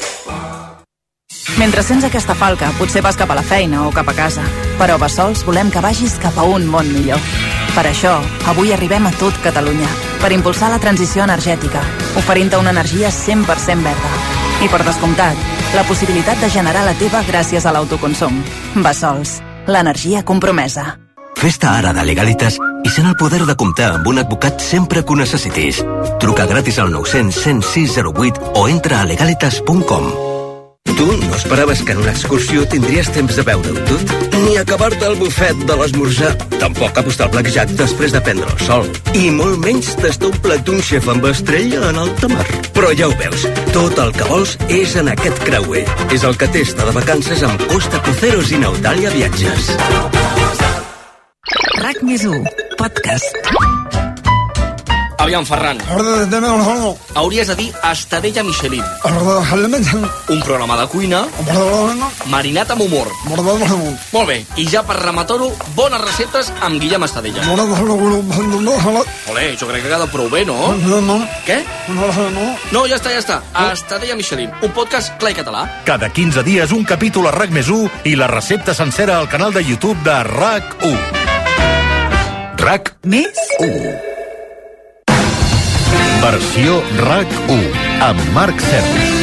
Mentre sents aquesta falca, potser vas cap a la feina o cap a casa. Però a Bessols volem que vagis cap a un món millor. Per això, avui arribem a tot Catalunya, per impulsar la transició energètica, oferint-te una energia cent per cent verda. I per descomptat, la possibilitat de generar la teva gràcies a l'autoconsum. Bessols, l'energia compromesa. Fes-te ara de Legalitas i sent el poder de comptar amb un advocat sempre que ho necessitis. Truca gratis al nou cents, cent sis zero vuit o entra a legalitas punt com. Tu no esperaves que en una excursió tindries temps de veure-ho tot? Ni acabar-te el bufet de l'esmorzar. Tampoc apostar al blackjack després de prendre el sol. I molt menys tastar un plat d'un xef amb estrella en alta mar. Però ja ho veus, tot el que vols és en aquest creuer. És el que testa de vacances amb Costa Cruceros i Nautalia Viatges. R A C més u, podcast. Aviam, Ferran. Hauries de dir Estadella Michelin. Un programa de cuina marinat amb humor. Molt bé, i ja per rematar-ho, bones receptes amb Guillem Estadella. Olé, jo crec que queda prou bé, no? Què? No, ja està, ja està. Estadella Michelin, un podcast clar i català. Cada quinze dies un capítol a R A C més u i la recepta sencera al canal de YouTube de R A C u. R A C més u. Versió R A C u, amb Marc Sergi.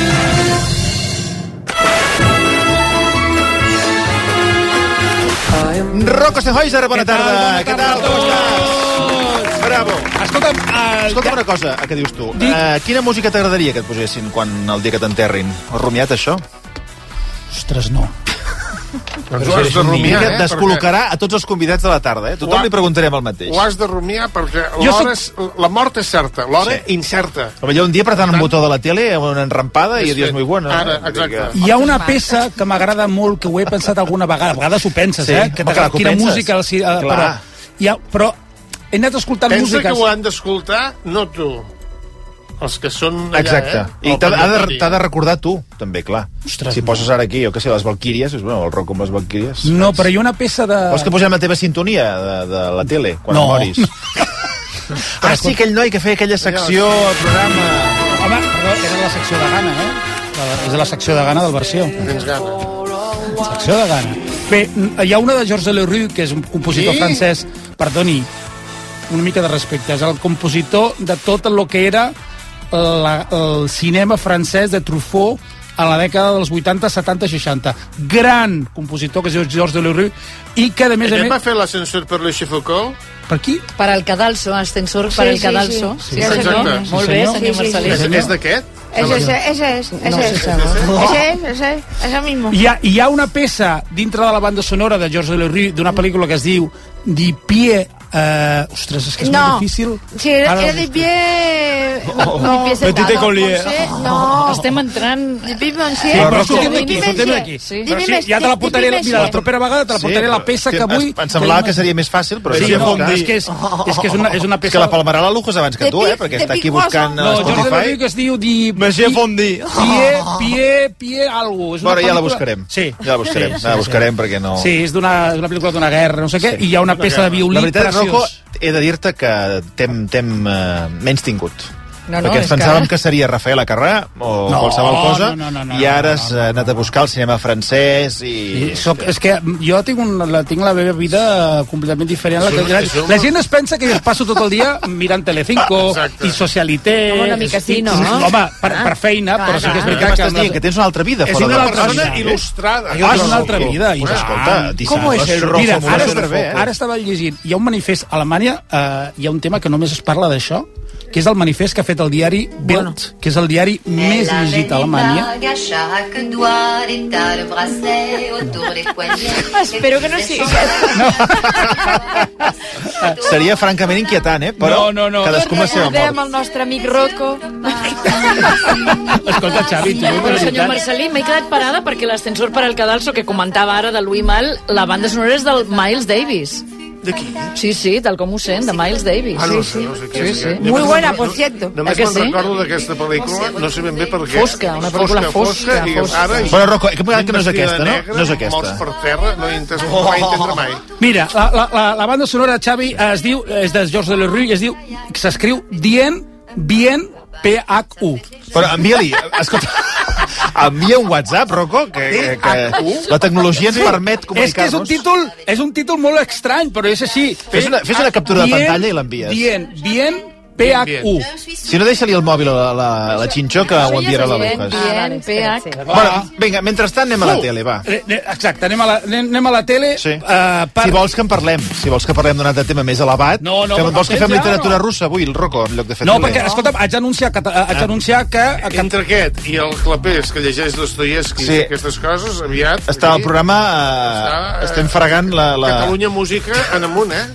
Rocco Senhoiser, bona tarda. Què tal? Com estàs? Bravo. Escolta'm, uh, Escolta'm una cosa, què dius tu? Uh, quina música t'agradaria que et posessin quan el dia que t'enterrin? Has rumiat això? Ostres, no. Doncs ho has de rumiar, eh? Et descol·locarà a tots els convidats de la tarda, eh? Tothom li preguntarem el mateix. Ho has de rumiar perquè l'hora és... la mort és certa, l'hora sí. Incerta. Però hi ha un dia apretant un botó de la tele amb una enrampada i dius, muy bueno. Ara, exacte. Hi ha una peça que m'agrada molt, que ho he pensat alguna vegada, a vegades ho penses, sí. eh? Que Clar, quina penses. música... Sí, uh, però, ha, però he anat escoltant Pensa músiques... que ho han d'escoltar, no tu. els que són allà, exacte. eh? I t'ha de, de recordar tu, també, clar. Ostres, si poses ara aquí, jo què sé, les Valquíries, bueno, el rock amb les Valquíries. No, però hi ha una peça de... Vols que posem la teva sintonia de, de la tele, quan no. moris? Ah, sí, aquell noi que feia aquella secció al programa... Home, perdó, era la secció de Gana, eh? És de la secció de Gana del Versió. Tens gana. Secció de Gana. Bé, hi ha una de Georges Delerue, que és un compositor sí? francès, perdoni, una mica de respecte, és el compositor de tot el que era la, el cinema francès de Truffaut a la dècada dels vuitanta, setanta, seixanta. Gran compositor, que es diu Georges Delerue, i que, a més a més... va fer l'ascensor per le Chefaucol? Per qui? Per al cadalso, ascensor per al cadalso. Sí, sí, sí. Exacte. Molt bé, senyor Marcelí. És d'aquest? Ese, ese, ese es, ese no, es, ese es, ese es, ese mismo. Hi ha, hi ha una peça dintre de la banda sonora de Georges Delerue d'una pel·lícula que es diu Di Pie... Uh, ostres, és que és no. molt difícil. Sí, era, era de pie... Oh, no, pie Petite Collier. No. Estem entrant... De pie Monsieur. Sí, però sortim d'aquí, sortim d'aquí. Sí. Però sí, ja te la portaré, mira, la propera vegada te la portaré sí, la peça que avui... Em semblava que seria més fàcil, però... Sí, no, és que és, és, que és, una, és una peça... Que la palmarà la Lujos abans que tu, eh? Perquè està aquí buscant no, Spotify. No, jo que es diu Di... Monsieur Fondi. Pie, pie, pie, algo. Bueno, ja la buscarem. Sí. Ja la buscarem, ja la buscarem perquè no... Sí, és d'una pel·lícula d'una guerra, no sé què, i hi ha una peça de violí preciós. He de dir-te que t'hem uh, menys tingut. No, no, perquè ens pensàvem que... que seria Rafael Acarrà o no, qualsevol cosa no, no, no, no, i ara has no, no, no. anat a buscar el cinema francès i... I soc, és que jo tinc, un, la, tinc la meva vida completament diferent a la que... La, la gent es pensa que jo passo tot el dia mirant Telecinco i Socialité... Com una mica sí, no? Home, per, per feina, ah, però sí que és veritat que... M'estàs dient que tens una altra vida és una persona il·lustrada. Ah, és una altra vida. Pues escolta, com és el rojo? Mira, ara, ara estava llegint, hi ha un manifest a Alemanya, uh, hi ha un tema que només es parla d'això, que és el manifest que ha fet el diari Bild, bueno. que és el diari més llegit a Alemanya. Espero que no sigui no. Seria francament inquietant, eh? Però no, no, no. cadascú amb la seva mort. Amb el nostre amic Rocco. Escolta, Xavi, tu... Però, senyor Marcelí, m'he quedat parada perquè l'ascensor per al cadalso que comentava ara de Louis Mal, la banda sonora és del Miles Davis. ¿De qui? Sí, sí, tal com ho sent, de Miles Davis. Ah, no, sí, no sé sí. sí, sí. Muy buena, por cierto. Només me'n sí? recordo d'aquesta pel·lícula, no sé ben bé per què. Fosca, una pel·lícula fosca. fosca, fosca, fosca. Ara, Però, Rocco, que que no és aquesta, no? No és aquesta. Morts per terra, no hi entès, oh. mai entendre mai. Mira, la, la, la, la banda sonora, Xavi, es diu, és de Georges Delerue, i es diu, s'escriu Dien, Bien, P H U. Però envia-li, escolta... Envia un WhatsApp, Rocco, que, que, que la tecnologia ens sí. permet comunicar-nos. És que és un títol, és un títol molt estrany, però és així. Fes una, fes una captura de pantalla i l'envies. Bien, bien, P H U. Si no, deixa-li el mòbil a la, la, la Xinxó, que ho enviarà a la Lucas. Bien, P H. Bueno, vinga, mentrestant anem a la tele, va. Exacte, anem a la, anem a la tele. Sí. Uh, per... Si vols que en parlem, si vols que parlem d'un altre tema més elevat, no, no, fem, vols que fem literatura no. russa avui, el Rocco, en lloc de fer no, tele? No, perquè, escolta'm, haig d'anunciar que... Haig d'anunciar que... Entre aquest i el Clapés, que llegeix Dostoievski sí. i aquestes coses, aviat... Està al programa... Uh, està, uh, estem fregant la, la... Catalunya Música en amunt, eh?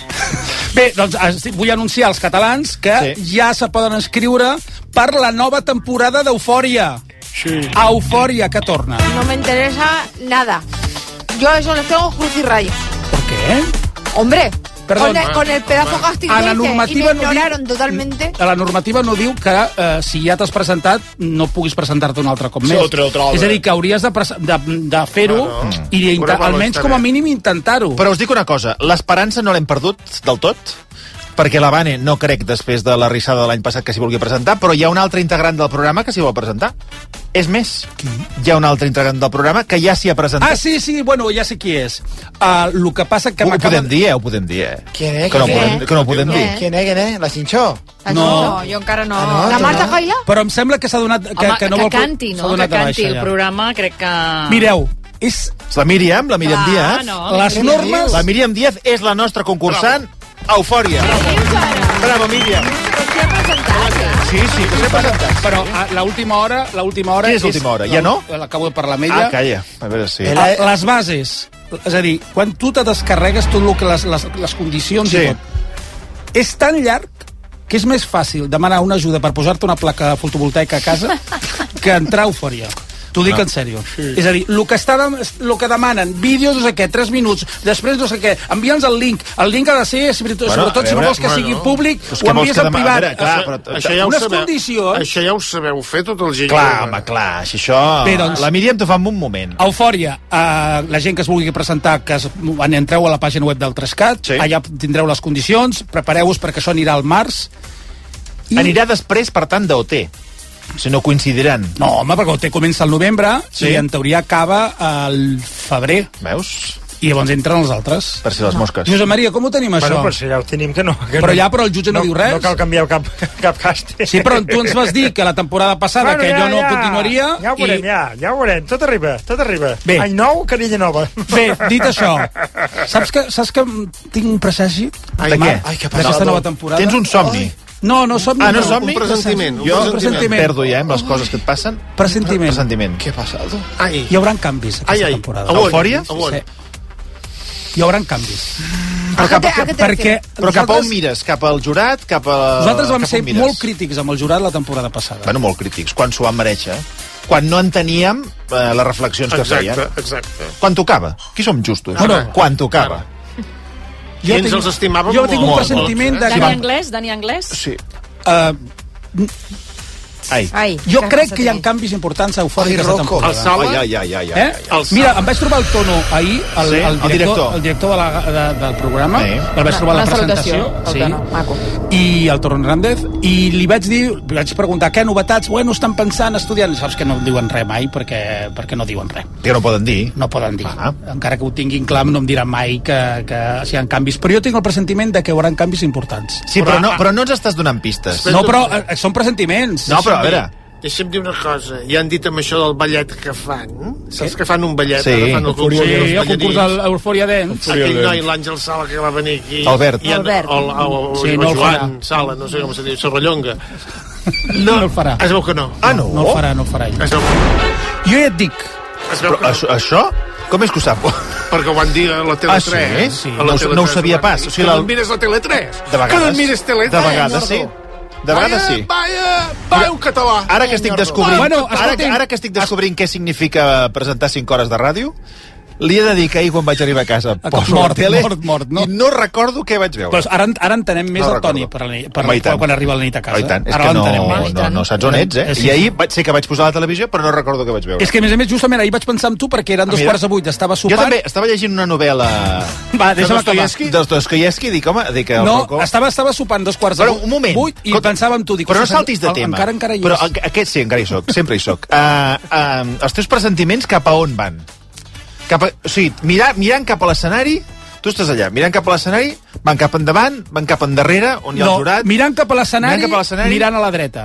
Bé, doncs vull anunciar als catalans que sí. ja se poden inscriure per la nova temporada d'Eufòria. Sí. Eufòria, que torna. No me interesa nada. Yo eso les tengo cruz y raya. ¿Por qué? Hombre, Perdón, con, el, con el pedazo castigo a la normativa y me ignoraron no diu, totalmente. A la normativa no diu que eh, si ja t'has presentat no puguis presentar-te un altre cop més. Sí, otra, otra, otra. És a dir, que hauries de, de, de fer-ho no, no. i almenys com a mínim intentar-ho. Però us dic una cosa, l'esperança no l'hem perdut del tot? Perquè la Vane no crec després de la rissada de l'any passat que s'hi vulgui presentar, però hi ha un altre integrant del programa que s'hi vol presentar. És més, hi ha un altre integrant del programa que ja s'hi ha presentat. Ah, sí, sí, bueno, ja sé qui és. Uh, el que passa que ho podem dir, eh? Ho podem dir, eh? ¿Quién es? Que no, ¿Quién podem, es? que no ho podem dir. ¿Quién es? ¿Quién es? La Xinxó. No, no, jo encara no. Ah, no la Marta Jaila? Però em sembla que s'ha donat... Que, Home, que, no que vol, canti, no? Que canti el programa, crec que... Mireu, és... És la Míriam, la Míriam ah, Díaz. No, les normes... La Míriam Díaz és la nostra concursant Eufòria. Bravo, Míriam. Sí, sí, que s'ha presentat. Però a l'última hora... l'última hora Quina és l'última hora? Ja no? L'acabo de parlar amb ella. Ah, calla. A veure si... A, les bases. És a dir, quan tu te descarregues tot el que les, les, les condicions sí. i tot, és tan llarg que és més fàcil demanar una ajuda per posar-te una placa fotovoltaica a casa que entrar a Eufòria. T'ho dic en sèrio. Sí. És a dir, el que, està de, el que demanen, vídeos, no sé què, tres minuts, després no sé què, envia'ns el link. El link ha de ser, sobretot, bueno, sobretot si no vols que bueno, sigui públic, ho envies en privat. Veure, clar, però, això, ja unes sabeu, condicions... Això ja ho sabeu fer tot el gent. Clar, home, clar, si això... Bé, doncs, la Míriam t'ho fa en un moment. Eufòria, uh, la gent que es vulgui presentar, que es, entreu a la pàgina web del Trescat, sí. Allà tindreu les condicions, prepareu-vos perquè això anirà al març. I... Anirà després, per tant, d'O T. Si no coincidiran. No, home, perquè O T comença al novembre, sí. I en teoria acaba al febrer. Veus? I llavors entren els altres. Per si les mosques. Josep Maria, com ho tenim, això? Bueno, però si ja ho tenim, que no. Que però no, ja, però el jutge no, no diu res. No cal canviar cap, cap càstig. Sí, però tu ens vas dir que la temporada passada bueno, que ja, jo no ja, continuaria... Ja ho veurem, i... ja, ja ho veurem. Tot arriba, tot arriba. Bé. Any nou, canilla nova. Bé, dit això, saps que, saps que tinc un presagi? Ai, de què? Ai, què passa? D'aquesta nova temporada. Tens un somni? Ai. No, no somni. Ah, no somni? Un presentiment. Jo un presentiment. perdo ja, amb les coses que et passen. Presentiment. Presentiment. Què passa? Ai. Hi haurà canvis aquesta ai, ai. temporada. Eufòria? Sí. Hi haurà canvis. Però cap, a, perquè, però cap a on mires? Cap al jurat? Cap a... Nosaltres vam ser molt crítics amb el jurat la temporada passada. Bueno, molt crítics, quan s'ho van mereixer. Quan no enteníem eh, les reflexions que feien. Exacte, exacte. Quan tocava. Qui som justos? Bueno, quan tocava. Jo I ens els estimàvem jo tinc un pressentiment... De... Dani Anglès? Dani Anglès? Sí. Uh, Ai. Ai, jo crec que hi ha canvis importants a Eufòria aquesta temporada. El Sala? Ai, ai, ai, ai, eh? ai. Mira, em vaig trobar el Tono ahir, el, sí, el, director, el director, el director de la, de, del programa, sí. El vaig trobar a la presentació, sí. Maco. I el Tono Hernández, i li vaig dir, li vaig preguntar què novetats, bueno, estan pensant, estudiant, saps que no diuen res mai, perquè, perquè no diuen res. Que no poden dir. No poden dir. Ah. Encara que ho tinguin clar, no em diran mai que, que si hi ha canvis. Però jo tinc el pressentiment de que hi haurà canvis importants. Sí, però no, però no ens estàs donant pistes. No, però eh, són pressentiments. No, però a veure... Deixa'm dir una cosa, ja han dit amb això del ballet que fan, saps que fan un ballet? Sí, fan el concurs, sí, el concurs d'Eufòria Dance. Aquell noi, l'Àngel Sala, que va venir aquí. Albert. I en, Albert. El, el, el, sí, el no Joan Sala, no sé com se diu, Serrallonga. No, no el farà. Es veu que no. Ah, no? No el farà, no el farà. Es veu que no. Jo ja et dic. Es veu que no. Això, això? Com és que ho sap? Perquè ho van dir a la Tele tres. Ah, sí? sí. No, la Tele no ho sabia pas. O sigui, que no et mires la Tele tres. De vegades. Que no et mires Tele tres. De vegades, sí. De vegades sí. Vaya, vaya un català. Ara que estic descobrint, bueno, ara, ara que estic descobrint què significa presentar cinc hores de ràdio, li he de dir que ahir quan vaig arribar a casa a poso mort, la tele mort, mort, no? i no recordo què vaig veure. Però ara, ara entenem més no el Toni per, per, Home, per, quan arriba la nit a casa. Oh, tant. És ara que no, més. no, no saps on ets, eh? Sí. I ahir vaig, sé que vaig posar la televisió, però no recordo què vaig veure. És que, a més a més, justament ahir vaig pensar en tu perquè eren dos Mira, quarts de vuit, estava sopant... Jo també estava llegint una novel·la... Va, deixa'm acabar. De Dostoyevsky, dic, home... Dic, no, Rocco... estava, estava sopant dos quarts de però, un moment. vuit i pensava en tu. Dic, però no saltis de tema. Encara, encara hi però aquest sí, encara hi soc, sempre hi soc. Uh, uh, els teus pressentiments cap a on van? Cap a, o sigui, mirar, mirant cap a l'escenari, tu estàs allà, mirant cap a l'escenari, van cap endavant, van cap endarrere, on hi ha no, el jurat... mirant cap a l'escenari, mirant, mirant a la dreta.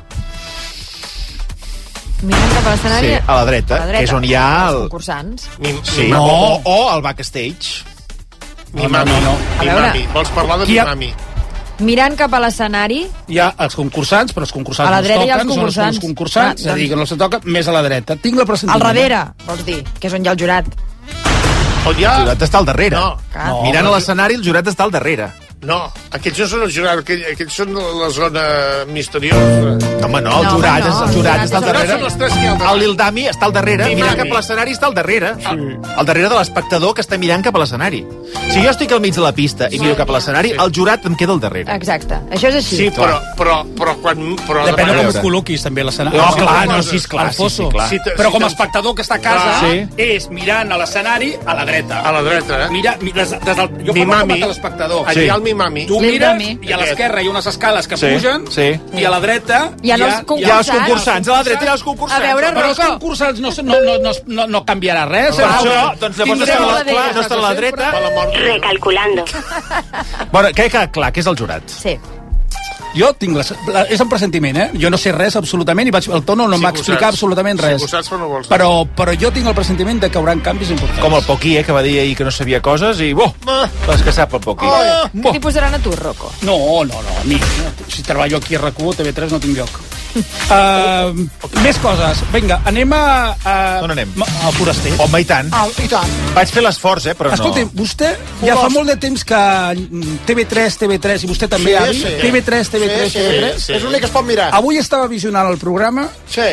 Mirant cap a l'escenari... Sí, a la dreta, que és on hi ha... El... Els concursants. Mi, sí, mi no. o, o al backstage. Mi mami, no, no. Mi mami. Vols parlar de mi mami? Mirant cap a l'escenari... Hi ha els concursants, però els concursants a la dreta no hi ha els toquen, els concursants. són els concursants, ah, és a dir, que no els toca més a la dreta. Tinc la presentiment. Al darrere, vols dir, que és on hi ha el jurat. On hi ha... El jurat està al darrere. No. no Mirant a l'escenari, el jurat està al darrere. No, aquells no són el jurat, aquells, aquells són la zona misteriosa. No, home, no, el no, jurat, no, el jurat està al darrere. El, el Lildami està al darrere, Mi mirant mami. cap a l'escenari està al darrere. Sí. Al darrere de l'espectador que està mirant cap a l'escenari. Si jo estic al mig de la pista i miro cap a l'escenari, el jurat em queda al darrere. Exacte, això és així. Sí, però, però, però quan... Però depèn de com ho col·loquis, també, l'escenari. No, clar, no, sí, esclar, sí, sí, clar. Sí, però com a espectador que està a casa, sí. és mirant a l'escenari a la dreta. A la dreta, eh? Mira, des, des del, jo mi formo mami, com a l'espectador. Allà hi ha el mi mami. Tu mires, i a l'esquerra hi ha unes escales que sí, pugen, sí. i a la dreta hi ha, hi ha, hi ha els concursants. A la dreta hi ha els concursants. A veure, però els concursants no, no, no, no, no canviarà res. Per això, doncs llavors no està a la dreta. Recalculando. Bueno, què queda clar? Què és el jurat? Sí. Jo tinc la, la, és un pressentiment, eh? Jo no sé res absolutament i vaig, el Tono no em va explicar absolutament res. Si saps, però, no vols però, però jo tinc el pressentiment de que hauran canvis importants. Com el Poquí, eh, que va dir ahir que no sabia coses i, boh, les que sap el Poquí. Oh, què t'hi posaran a tu, Rocco? No, no, no, a mi, si treballo aquí a RAC u, T V tres no tinc lloc. Uh, més coses. Vinga, anem a... Uh, On anem? Al Foraster. Home, i tant. Ah, i tant. Vaig fer l'esforç, eh, però Escolti, no... vostè ja fa molt de temps que T V tres, T V tres, i vostè també, sí, avi, sí. T V tres, T V tres, sí, T V tres. Sí, sí. És l'únic que es pot mirar. Avui estava visionant el programa sí.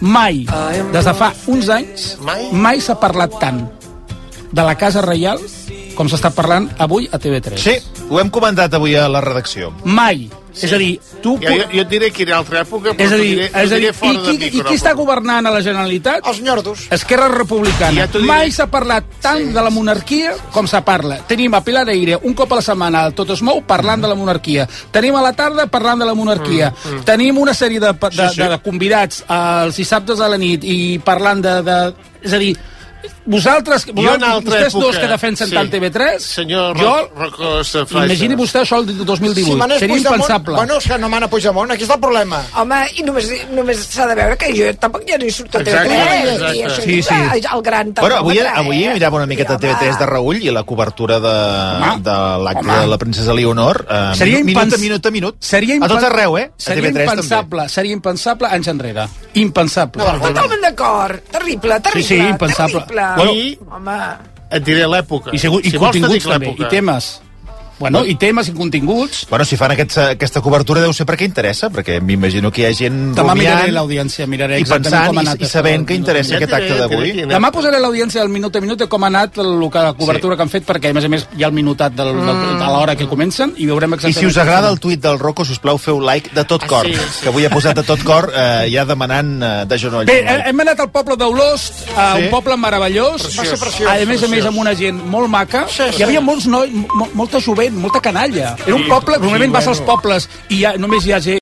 mai, des de fa uns anys, mai, mai s'ha parlat tant de la Casa Reial com s'està parlant avui a T V tres. Sí, ho hem comentat avui a la redacció. Mai. Sí. És a dir, tu... Ja, jo, jo et diré que era altra època, però és a dir, diré, és a dir, fora i, qui, de i qui està governant a la Generalitat? Els nyordos. Esquerra Republicana. Ja Mai s'ha parlat tant sí. de la monarquia com s'ha parla. Tenim a Pilar Eire un cop a la setmana al Tot es mou parlant mm. de la monarquia. Tenim a la tarda parlant de la monarquia. Mm. Mm. Tenim una sèrie de, de, sí, sí. de, de convidats els dissabtes a la nit i parlant de... de és a dir, vosaltres, vosaltres vostès dos que defensen sí. tant T V tres, senyor jo, Rocco, imagini vostè això el dos mil divuit, si seria impensable. Bueno, és que no mana Puigdemont, aquí està el problema. Home, i només, només s'ha de veure que jo tampoc ja no hi surto a T V tres. I això sí, sí. El gran bueno, avui, avui eh? mirava una miqueta T V tres de reull i la cobertura de, de l'acte de la princesa Leonor, eh, seria minut, impens... minut a minut a minut, seria a tot arreu, eh? A seria T V tres impensable, també. Seria impensable anys enrere. Impensable. No, totalment d'acord. Terrible, terrible. Sí, sí, impensable. Terrible. Bueno, I, home... Et diré l'època. I, segur, i si continguts també, i temes. Bueno, i temes i continguts. Bueno, si fan aquest, aquesta cobertura deu ser perquè interessa, perquè m'imagino que hi ha gent demà miraré l'audiència, miraré i pensant com ha anat i, i sabent que interessa aquest acte d'avui. Demà posaré l'audiència al minut a minut de com ha anat el, la cobertura sí. que han fet, perquè a més a més hi ha el minutat del, del, de l'hora que comencen i veurem exactament... I si us agrada el tuit del Rocco, sisplau, feu like de tot cor, ah, sí, sí. que avui ha posat de tot cor eh, ja demanant eh, de genolls. Bé, hem anat al poble d'Olost, a sí. un poble meravellós, preciós, preciós, a més a més amb una gent molt maca, sí, sí. hi havia molts noi, molta jovent, molta canalla. Era un poble, normalment vas als pobles i ja, només hi ha gent